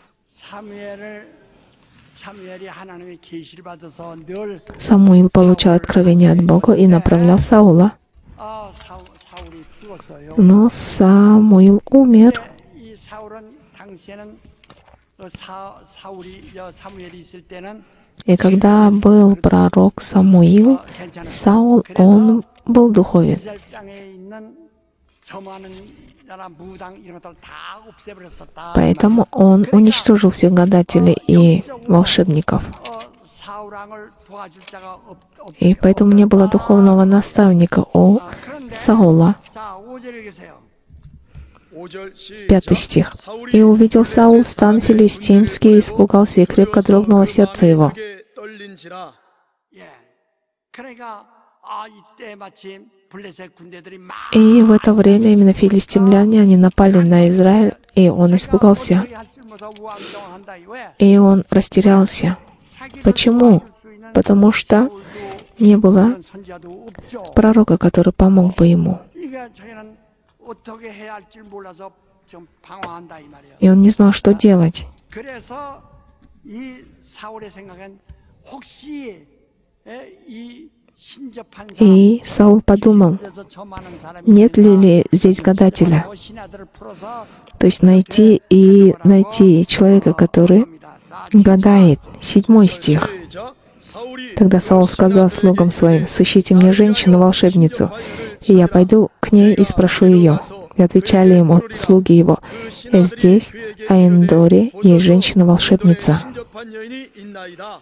사무엘을 사무엘이 하나님의 계시를 받아서 늘 Самуил получал откровение от Бога и направлял Саула. 아, 사울, 사울이 죽었어요. Но Самуил умер. 이 사울은 당시에는 그 사, 사울이 저 사무엘이 있을 때는 И когда был пророк Самуил, Саул, он был духовен. 이스라엘 땅에 있는 점하는 나라 무당 이런 것들 다 없애버렸었다. Поэтому он уничтожил всех гадателей и волшебников. 어, 사울 왕을 도와줄 자가 없, 없, И поэтому не было духовного наставника у Саула. 자, 오 절 읽으세요. 오 절 시작. Пятый стих. «И увидел Саул стан филистимский, испугался, и крепко дрогнуло сердце его». 크게 떨린지라. 예. 그러니까 아, 이때 마침 블레셋 군대들이 막 И в это время именно филистимляне, они напали на Израиль, и он испугался, 어떻게 할줄 몰라서 우왕좌왕한다. 왜? и он растерялся. Почему? Потому что не было 그런 선지자도 없죠. пророка, который помог бы ему. 이게 저희는 어떻게 해야 할지 몰라서 좀 방황한다 이 말이에요. И он не знал, что делать. 그래서 이 사울의 생각엔 혹시 에, 이 신접한 사람, И Саул подумал, 신에서 점하는 사람이 нет ли, 있나? ли здесь гадателя. 그 신하들을 풀어서 То есть найти и найти человека, который гадает. Седьмой стих. 시작. 사울이 Тогда Саул сказал слугам своим: «Сыщите мне женщину-волшебницу, и я пойду к ней и спрошу ее». И отвечали ему слуги его: «Здесь, в Аендоре, есть женщина-волшебница». 신접한 여인이 있나이다.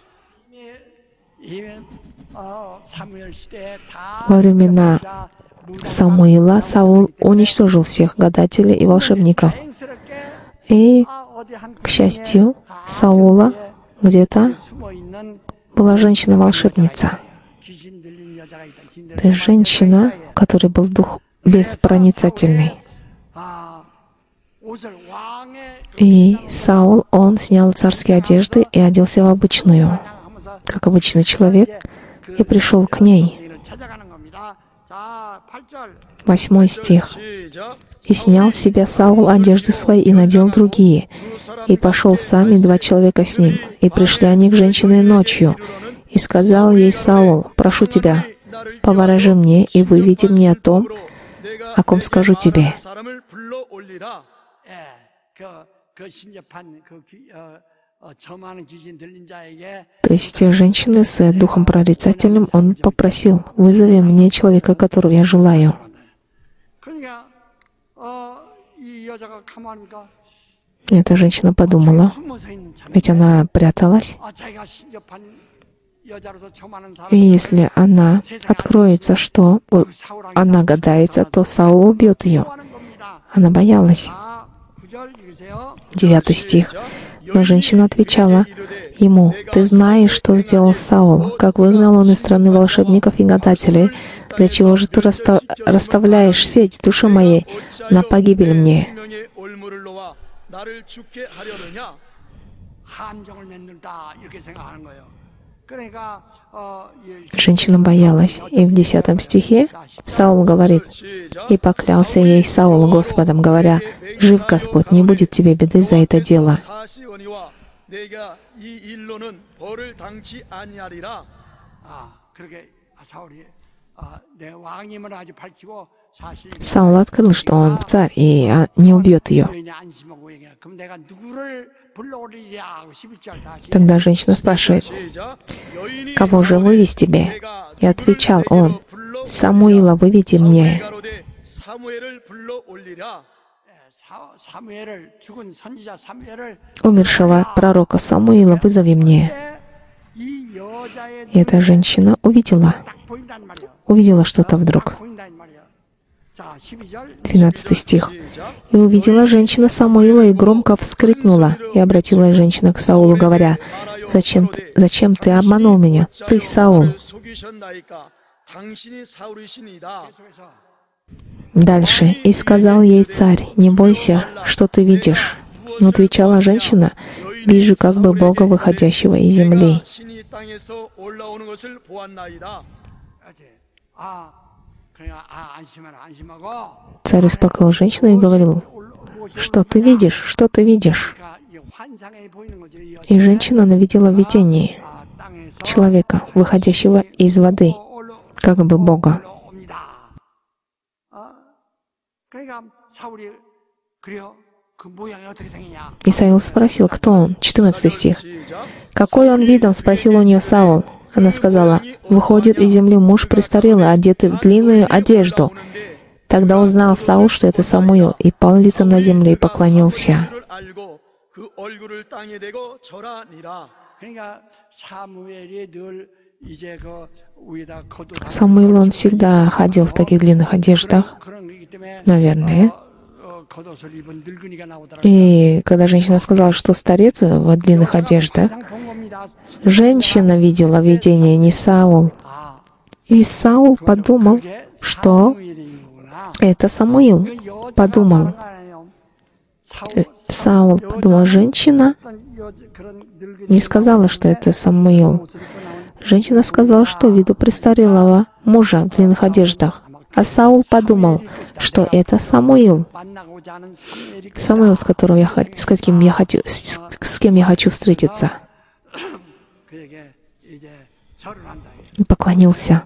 이, 어, 사무엘 시대에 다 Во времена 자, 무당 Самуила Саул уничтожил всех гадателей и волшебников. 다행스럽게 И, 아, 어디 한 к счастью, Саула где-то 숨어 있는 была женщина-волшебница. 귀신 들린 여자가 있다. 귀신 Это женщина, у которой был дух беспроницательный. 아, 옷을 왕의 И Саул, он снял царские одежды и оделся в обычную, 하면서 как обычный человек, и пришел к ней. 여인을 찾아가는 겁니다. 자, 팔 절. Восьмой стих. 시작. «И снял с себя Саул одежды свои и надел другие, и пошел сам и два человека с ним, и пришли они к женщине ночью. И сказал ей Саул: прошу тебя, поворожи мне и выведи мне о том, о ком скажу тебе». 사람을 불러 올리라. 예, 그, 그 신접한 그 귀, 어, 어, 점하는 귀신 들린 자에게 То есть женщины с духом прорицательным, он попросил: «Вызови мне человека, которого я желаю». 그러니까 어, 이 여자가 가만히니까 Эта женщина подумала, 숨어서 있는 참. ведь она пряталась, 아, 자기가 신접한 여자로서 점하는 사람. и если она откроется, что она гадается, то Саул убьет ее. 하는 겁니다. Она боялась. 자, 구 절 읽으세요. Девятый стих. Но женщина отвечала ему: «Ты знаешь, что сделал Саул, как выгнал он из страны волшебников и гадателей. Для чего же ты расста- расставляешь сеть души моей на погибель мне?» 생명의 올무를 놓아 나를 죽게 하려느냐? 함정을 맺는다 이렇게 생각하는 거예요. 그러니까 어, 이- Женщина боялась. И в десятом стихе Саул говорит: 시작. «И поклялся ей Саул Господом, говоря: жив Господь, не будет тебе беды за это дело». 사시원이와 내가 이 일로는 벌을 당치 아니하리라. 아, 그렇게 사울이 아, 내 왕임을 아주 밝히고 사실 Саул открыл, что он царь, и а, не убьет ее. 여인이 안심하고 얘기해. 그럼 내가 누구를 불러오리랴 하고 십일 절 다시. Тогда женщина спрашивает: 시작. 여인이 «Кого же вывести тебе?» И отвечал он: «Самуила выведи мне». 가로되 사무엘을 불러 올리라. 사- 사무엘을 죽은 선지자 사무엘을 Умершего пророка Самуила вызови мне. 이 여자의 И эта женщина увидела, 딱 보인단 말이야. увидела что-то вдруг. 보인단 말이야. 자, 십이 절. двенадцатый стих. 시작. «И увидела женщина Самуила и громко вскрикнула, и обратилась женщина к Саулу, говоря: зачем, зачем ты обманул меня, ты, Саул?» 속이셨나이까? 당신이 사울의 신이다. Дальше. «И сказал ей царь, не бойся, что ты видишь?» Но отвечала женщина, «Вижу как бы Бога, выходящего из земли». 신이 땅에서 올라오는 것을 보았나이다. 아, 그러니까 아 안심하라 안심하고. Царь успокоил женщину и говорил, «Что ты видишь? Что ты видишь?» И женщина навидела видение человека, выходящего из воды, как бы Бога. И Саул спросил, кто он? четырнадцатый стих. «Какой он видом?» — спросил у нее Саул. Она сказала, «Выходит из земли муж престарелый, одетый в длинную одежду». Тогда узнал Саул, что это Самуил, и пал лицом на землю и поклонился. Самуил, он всегда ходил в таких длинных одеждах, наверное. И когда женщина сказала, что старец в длинных одеждах, женщина видела видение, не Саул. И Саул подумал, что это Самуил. Подумал. Саул подумал, женщина не сказала, что это Самуил. Женщина сказала, что виду престарелого мужа в длинных одеждах. А Саул подумал, что это Самуил. Самуил, с которым я, с каким я хочу, с, с кем я хочу встретиться. И поклонился.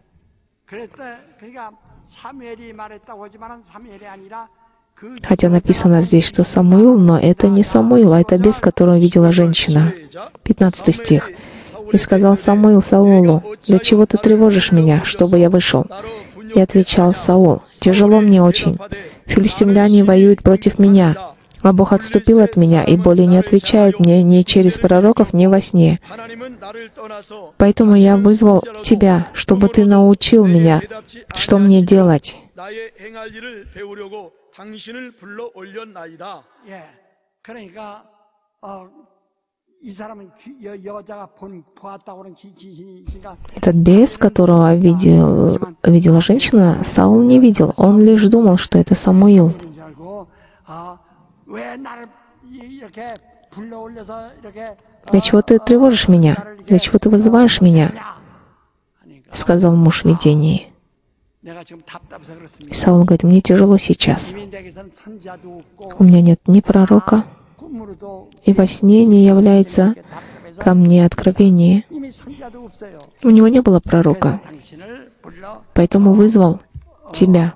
Хотя написано здесь, что Самуил, но это не Самуил, а это бес, которого видела женщина. пятнадцатый стих. «И сказал Самуил Саулу, для чего ты тревожишь меня, чтобы я вышел?» И отвечал Саул, «Тяжело мне очень. Филистимляне воюют против меня, а Бог отступил от меня и более не отвечает мне ни через пророков, ни во сне. Поэтому я вызвал тебя, чтобы ты научил меня, что мне делать». Этот бес, которого видел, видела женщина, Саул не видел. Он лишь думал, что это Самуил. «Для чего ты тревожишь меня? Для чего ты вызываешь меня?» — сказал муж в видении. И Саул говорит, «Мне тяжело сейчас. У меня нет ни пророка, и во сне не является ко мне откровение». У него не было пророка, поэтому вызвал тебя.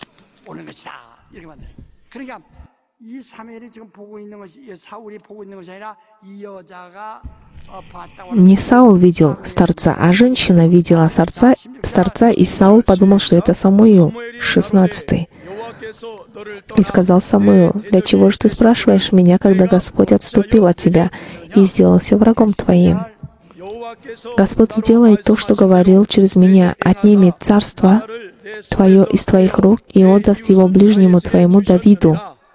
Не Саул видел старца, а женщина видела старца, старца, и Саул подумал, что это Самуил. шестнадцатый. «И сказал Самуил, для чего же ты спрашиваешь меня, когда Господь отступил от тебя и сделался врагом твоим? Господь сделает то, что говорил через меня, отнимет царство твое из твоих рук и отдаст его ближнему твоему Давиду».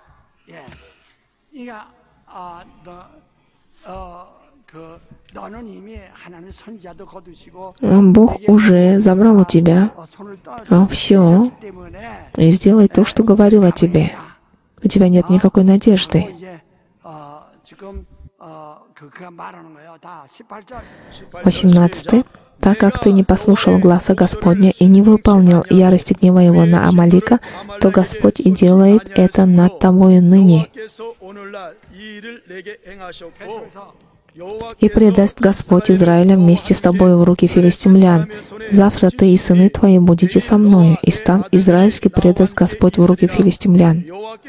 Бог уже забрал у тебя все и сделает то, что говорил о тебе. У тебя нет никакой надежды. восемнадцатый. «Так как ты не послушал гласа Господня и не выполнил ярости гнева его на Амалика, то Господь и делает это над тобою ныне. И предаст Господь Израиля вместе с тобою в руки филистимлян. Завтра ты и сыны твои будете со мною, и стан израильский предаст Господь в руки филистимлян».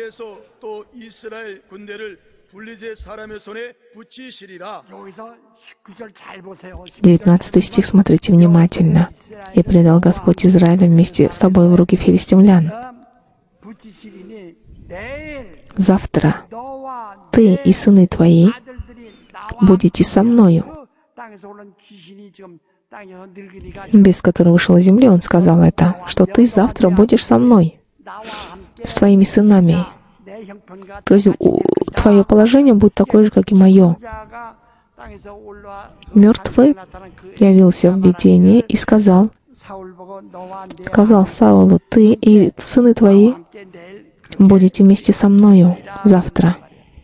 девятнадцатый стих, смотрите внимательно. «И предал Господь Израиля вместе с тобой в руки филистимлян. Завтра ты и сыны твои будете со мною». Бес, который вышел из земли, он сказал это, что ты завтра будешь со мной, с твоими сынами. То есть твое положение будет такое же, как и мое. Мертвый явился в видении и сказал сказал Саулу: «Ты и сыны твои будете вместе со мною завтра».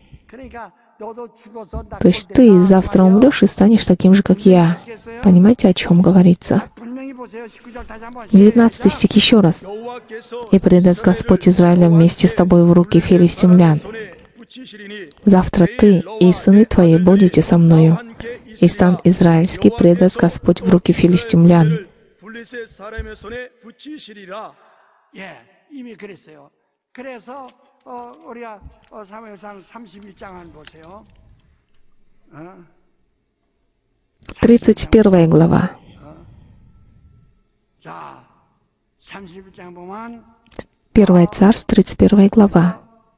То есть ты завтра умрешь и станешь таким же, как я. Понимаете, о чем говорится? девятнадцатый стих еще раз. «И предаст Господь Израиля вместе с тобой в руки филистимлян. Завтра ты и сыны твои будете со мною, и стан израильский предаст Господь в руки филистимлян». тридцать первая глава. Первое царство, тридцать первая глава.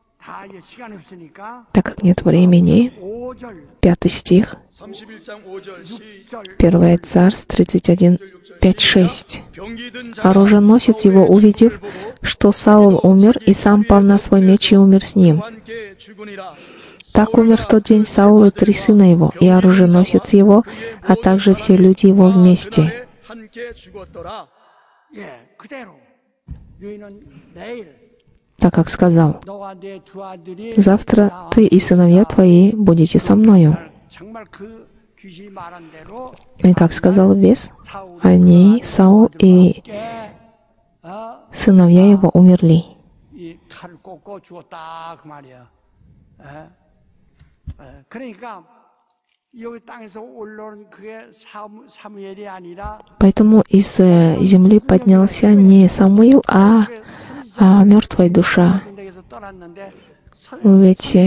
Так как нет времени, пятый стих, Первое царство, тридцать один, пять, шесть. Оруженосец его, увидев, что Саул умер, и сам пал на свой меч и умер с ним. Так умер в тот день Саул и три сына его, и оруженосец его, а также все люди его вместе. Так как сказал: «Завтра ты и сыновья твои будете со мною». И как сказал бес, они, Саул и сыновья его умерли. Поэтому из земли поднялся не Самуил, а, а мертвая душа. Ведь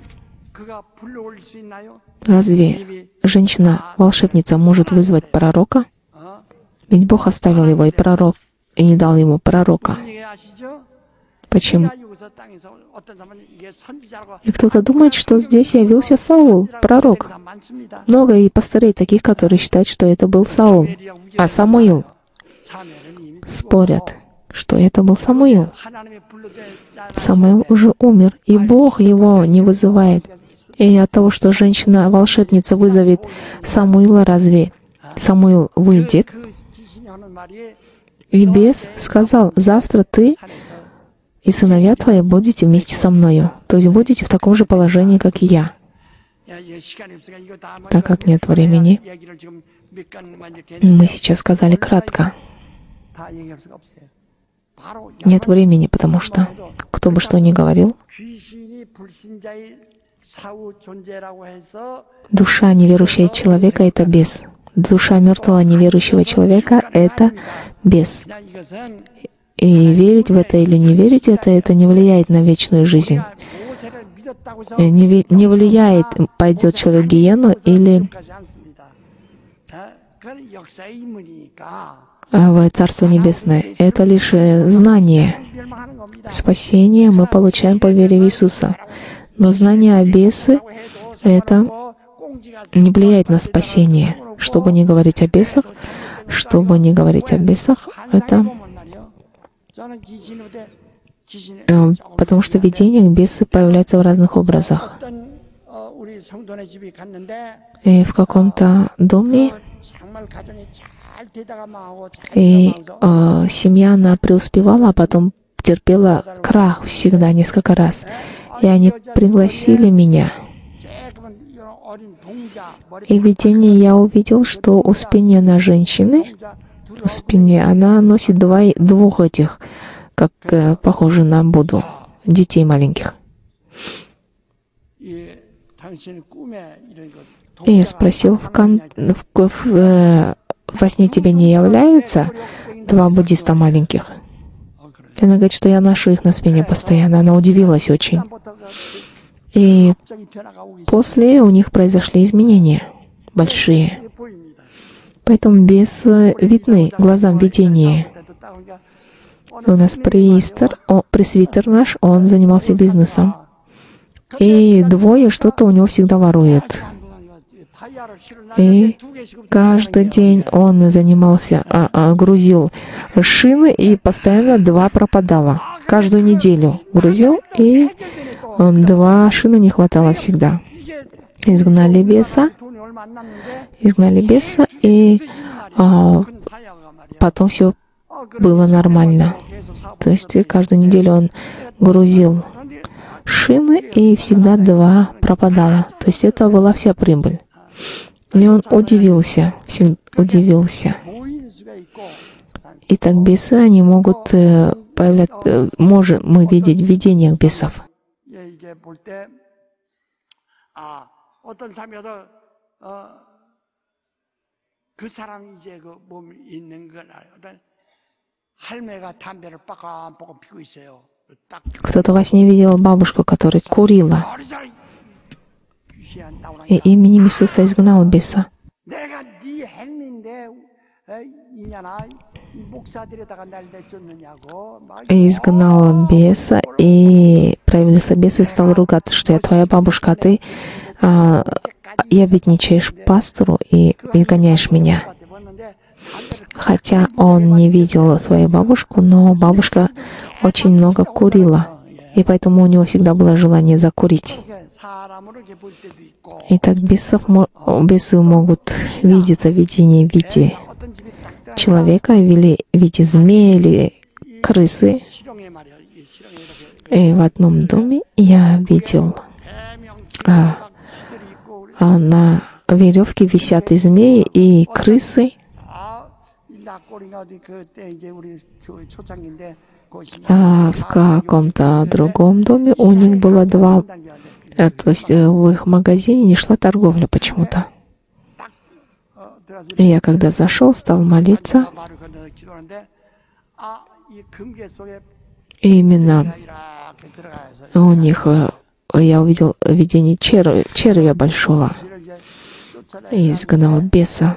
разве женщина-волшебница может вызвать пророка? Ведь Бог оставил его и пророк, и не дал ему пророка. Почему? И кто-то думает, что здесь явился Саул, пророк. Много и пастырей таких, которые считают, что это был Саул. А Самуил? Спорят, что это был Самуил. Самуил уже умер, и Бог его не вызывает. И от того, что женщина-волшебница вызовет Самуила, разве Самуил выйдет? И бес сказал: «Завтра ты и сыновья твои будете вместе со мною». То есть будете в таком же положении, как и я. Так как нет времени, мы сейчас сказали кратко. Нет времени, потому что кто бы что ни говорил, душа неверующего человека — это бес. Душа мертвого неверующего человека — это бес. И верить в это или не верить в это, это не влияет на вечную жизнь. Не, не влияет, пойдет человек в гиену или в Царство Небесное. Это лишь знание. Спасение мы получаем по вере в Иисуса. Но знание о бесе — это не влияет на спасение. Чтобы не говорить о бесах, чтобы не говорить о бесах, это потому что в видениях бесы появляются в разных образах. И в каком-то доме и э, семья, она преуспевала, а потом терпела крах всегда, несколько раз. И они пригласили меня. И в видении я увидел, что у спины на женщины, у спины, она носит два, двух этих, как э, похоже на Будду, детей маленьких. И я спросил, в кон... в, в, э, во сне тебе не являются два буддиста маленьких? И она говорит, что я ношу их на спине постоянно. Она удивилась очень. И после у них произошли изменения большие. Поэтому бесы видны глазам видения. У нас престер, о, пресвитер наш, он занимался бизнесом. И двое что-то у него всегда воруют. И каждый день он занимался, а, а, грузил шины, и постоянно два пропадало. Каждую неделю грузил, и он, два шины не хватало всегда. Изгнали беса, изгнали беса, и а, потом все было нормально. То есть каждую неделю он грузил шины, и всегда два пропадало. То есть это была вся прибыль. И он удивился, всегда удивился. И так бесы, они могут появляться, можем мы видеть в видениях бесов. Кто-то во сне видел бабушку, которая курила, и именем Иисуса изгнал беса. И изгнал беса, и проявился бес и стал ругаться, что я твоя бабушка, а ты а, ябедничаешь пастору и изгоняешь меня. Хотя он не видел свою бабушку, но бабушка очень много курила, и поэтому у него всегда было желание закурить. И так бесов, бесы могут видеться в видении в виде человека, или в виде змеи, или крысы. И в одном доме я видел, а, а на веревке висят и змеи, и крысы. А в каком-то другом доме у них было два, то есть в их магазине не шла торговля почему-то. И я, когда зашел, стал молиться, и именно у них я увидел видение червя, червя большого, и изгнал беса.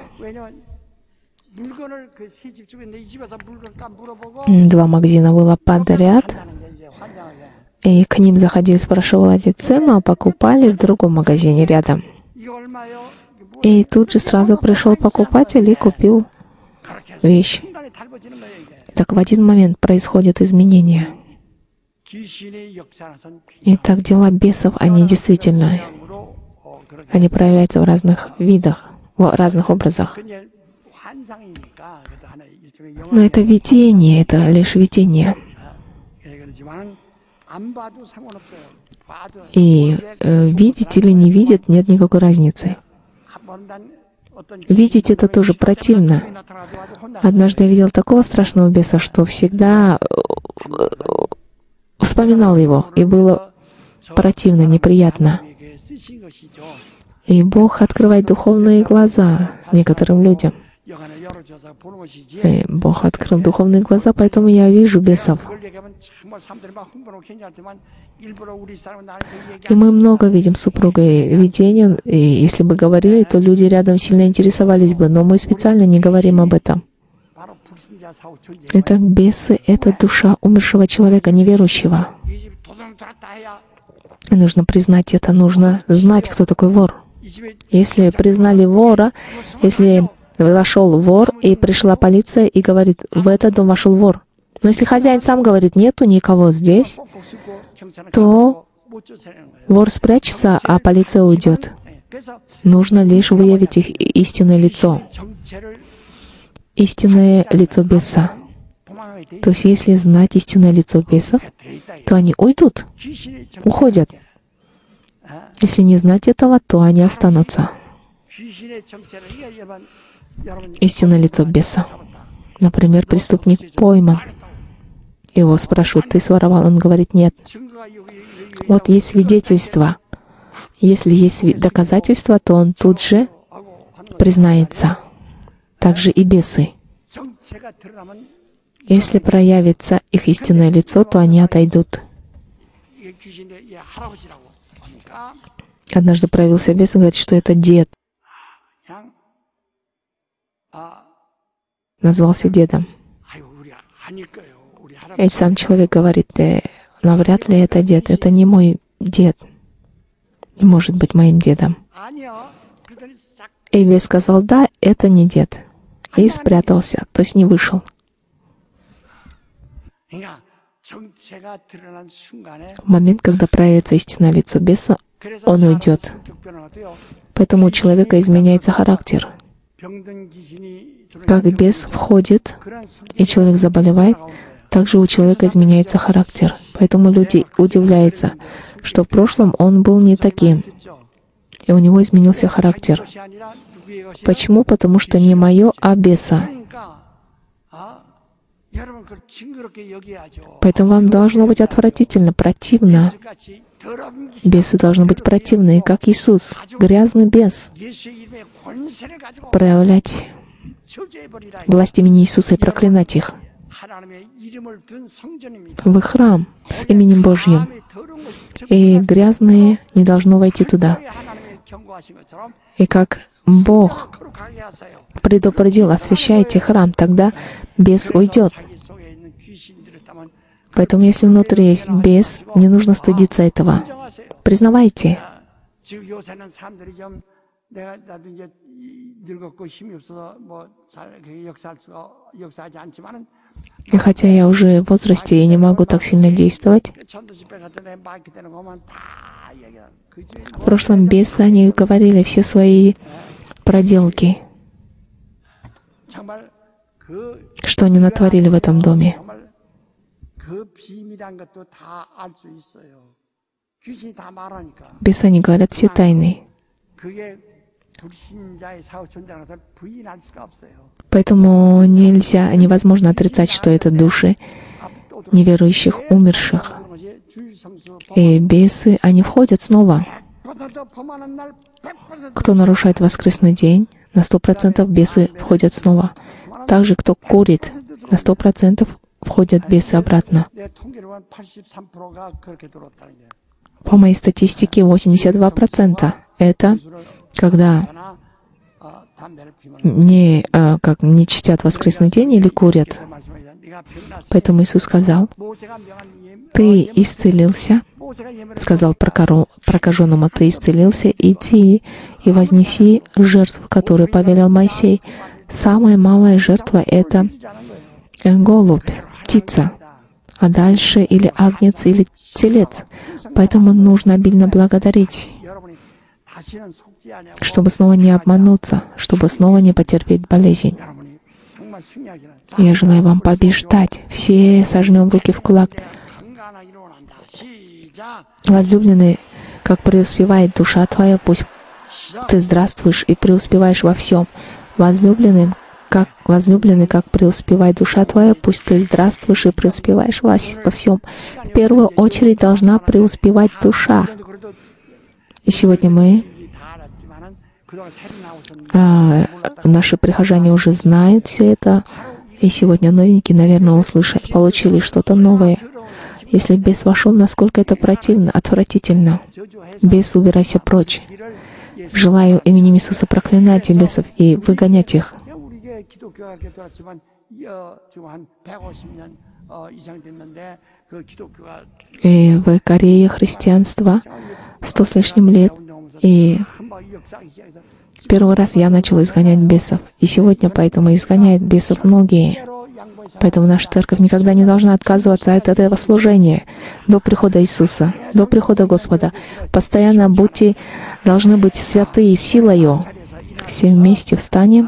Два магазина было подряд, и к ним заходили, спрашивал они цену, а покупали в другом магазине рядом. И тут же сразу пришел покупатель и купил вещь. Так в один момент происходят изменения. И так дела бесов, они действительно, они проявляются в разных видах, в разных образах. Но это видение, это лишь видение. И э, видеть или не видеть, нет никакой разницы. Видеть это тоже противно. Однажды я видел такого страшного беса, что всегда вспоминал его, и было противно, неприятно. И Бог открывает духовные глаза некоторым людям. И Бог открыл духовные глаза, поэтому я вижу бесов. И мы много видим с супругой видения, и если бы говорили, то люди рядом сильно интересовались бы, но мы специально не говорим об этом. Итак, бесы — это душа умершего человека, неверующего. И нужно признать это, нужно знать, кто такой вор. Если признали вора, если вошел вор, и пришла полиция и говорит, в этот дом вошел вор. Но если хозяин сам говорит, нету никого здесь, то вор спрячется, а полиция уйдет. Нужно лишь выявить их истинное лицо. Истинное лицо беса. То есть, если знать истинное лицо бесов, то они уйдут, уходят. Если не знать этого, то они останутся. Истинное лицо беса. Например, преступник пойман. Его спрашивают, ты своровал? Он говорит, нет. Вот есть свидетельство. Если есть доказательства, то он тут же признается. Также и бесы. Если проявится их истинное лицо, то они отойдут. Однажды проявился бес и говорит, что это дед. Назвался дедом. И сам человек говорит, э, навряд ли это дед, это не мой дед. Не может быть моим дедом. И бес сказал, да, это не дед. И спрятался, то есть не вышел. В момент, когда проявится истинное лицо беса, он уйдет. Поэтому у человека изменяется характер. Как бес входит, и человек заболевает, также у человека изменяется характер. Поэтому люди удивляются, что в прошлом он был не таким, и у него изменился характер. Почему? Потому что не мое, а беса. Поэтому вам должно быть отвратительно, противно. Бесы должны быть противные, как Иисус, грязный бес, проявлять власть имени Иисуса и проклинать их. Вы храм с именем Божьим, и грязные не должно войти туда. И как Бог предупредил, освящайте храм, тогда бес уйдет. Поэтому, если внутри есть бес, не нужно стыдиться этого. Признавайте. И хотя я уже в возрасте и не могу так сильно действовать, в прошлом бесы, они говорили все свои проделки, что они натворили в этом доме. Бесы, они говорят все тайны. Поэтому нельзя, невозможно отрицать, что это души неверующих, умерших. И бесы, они входят снова. Кто нарушает воскресный день, на сто процентов бесы входят снова. Также, кто курит, на сто процентов входят бесы обратно. По моей статистике, восемьдесят два процента это когда не, а, как, не чтят воскресный день или курят. Поэтому Иисус сказал: «Ты исцелился», сказал прокаженному: «Ты исцелился, иди и вознеси жертву, которую повелел Моисей». Самая малая жертва — это голубь, птица, а дальше или агнец, или телец. Поэтому нужно обильно благодарить, чтобы снова не обмануться, чтобы снова не потерпеть болезнь. Я желаю вам побеждать. Все сожмем руки в кулак. Возлюбленный, как преуспевает душа твоя, пусть ты здравствуешь и преуспеваешь во всем. Возлюбленным, как возлюбленный, как преуспевает душа твоя, пусть ты здравствуешь и преуспеваешь во, во всем. В первую очередь должна преуспевать душа. И сегодня мы, а, наши прихожане уже знают все это, и сегодня новенькие, наверное, услышали, получили что-то новое. Если бес вошел, насколько это противно, отвратительно. Бес, убирайся прочь. Желаю именем Иисуса проклинать бесов и выгонять их. И в Корее христианство сто с лишним лет, и первый раз я начал изгонять бесов. И сегодня поэтому изгоняют бесов многие. Поэтому наша церковь никогда не должна отказываться от этого служения до прихода Иисуса, до прихода Господа. Постоянно будьте, должны быть святые силою. Все вместе встанем.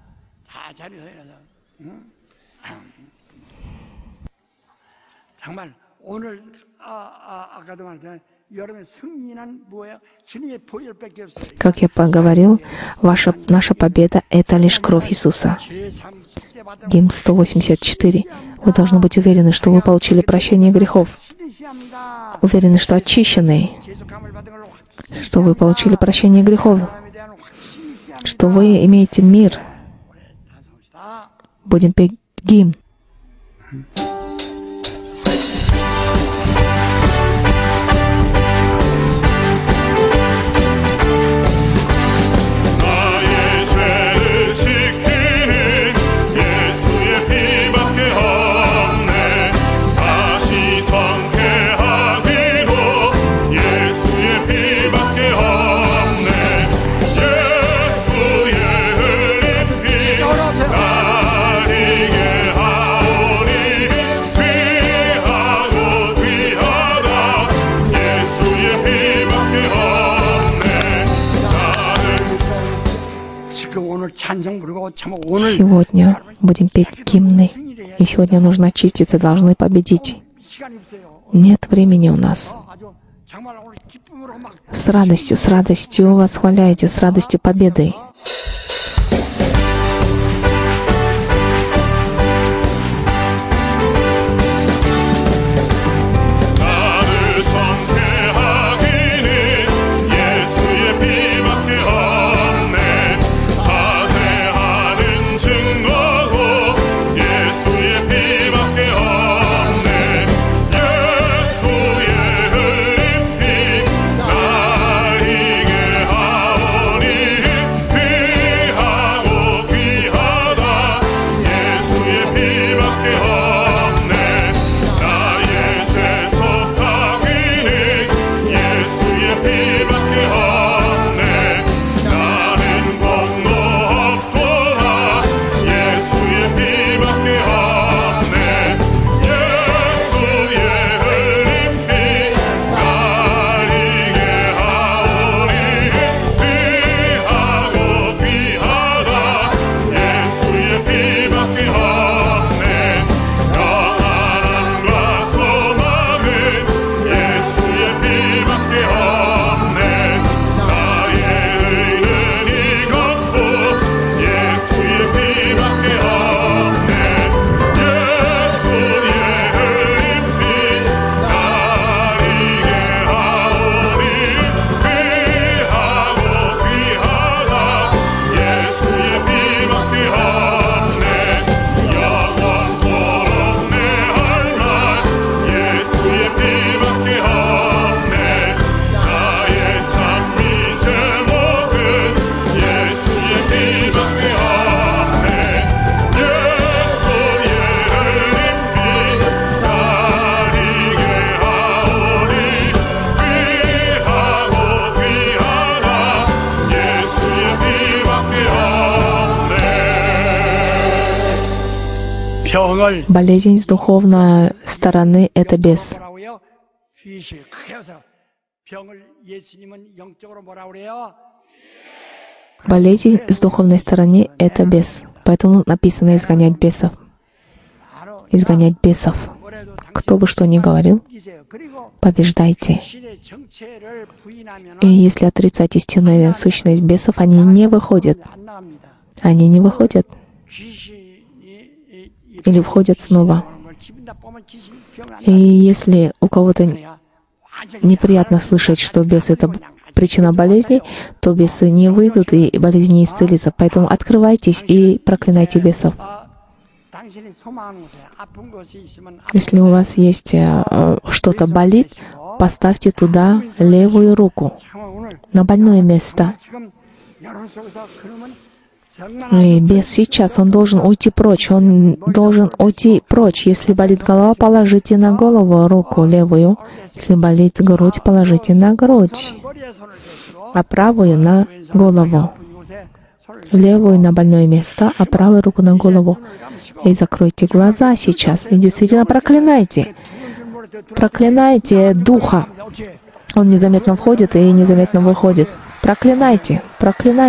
Как я поговорил, ваша, наша победа — это лишь кровь Иисуса. Гимн сто восемьдесят четыре. Вы должны быть уверены, что вы получили прощение грехов. Уверены, что очищены, что вы получили прощение грехов, что вы имеете мир. Будем петь гимн. Сегодня будем петь гимны, и сегодня нужно очиститься, должны победить. Нет времени у нас. С радостью, с радостью восхваляйте, с радостью победы. Болезнь с духовной стороны — это бес. Болезнь с духовной стороны — это бес. Поэтому написано изгонять бесов. Изгонять бесов. Кто бы что ни говорил, побеждайте. И если отрицать истинную сущность бесов, они не выходят. Они не выходят. Или входят снова. И если у кого-то неприятно слышать, что бес — это причина болезней, то бесы не выйдут, и болезни не исцелятся. Поэтому открывайтесь и проклинайте бесов. Если у вас есть э, что-то болит, поставьте туда левую руку, на больное место. И бес сейчас, он должен уйти прочь, он должен уйти прочь. Если болит голова, положите на голову руку левую. Если болит грудь, положите на грудь, а правую на голову. Левую на больное место, а правую руку на голову. И закройте глаза сейчас, и действительно проклинайте. Проклинайте духа. Он незаметно входит и незаметно выходит. Проклинайте, проклинайте.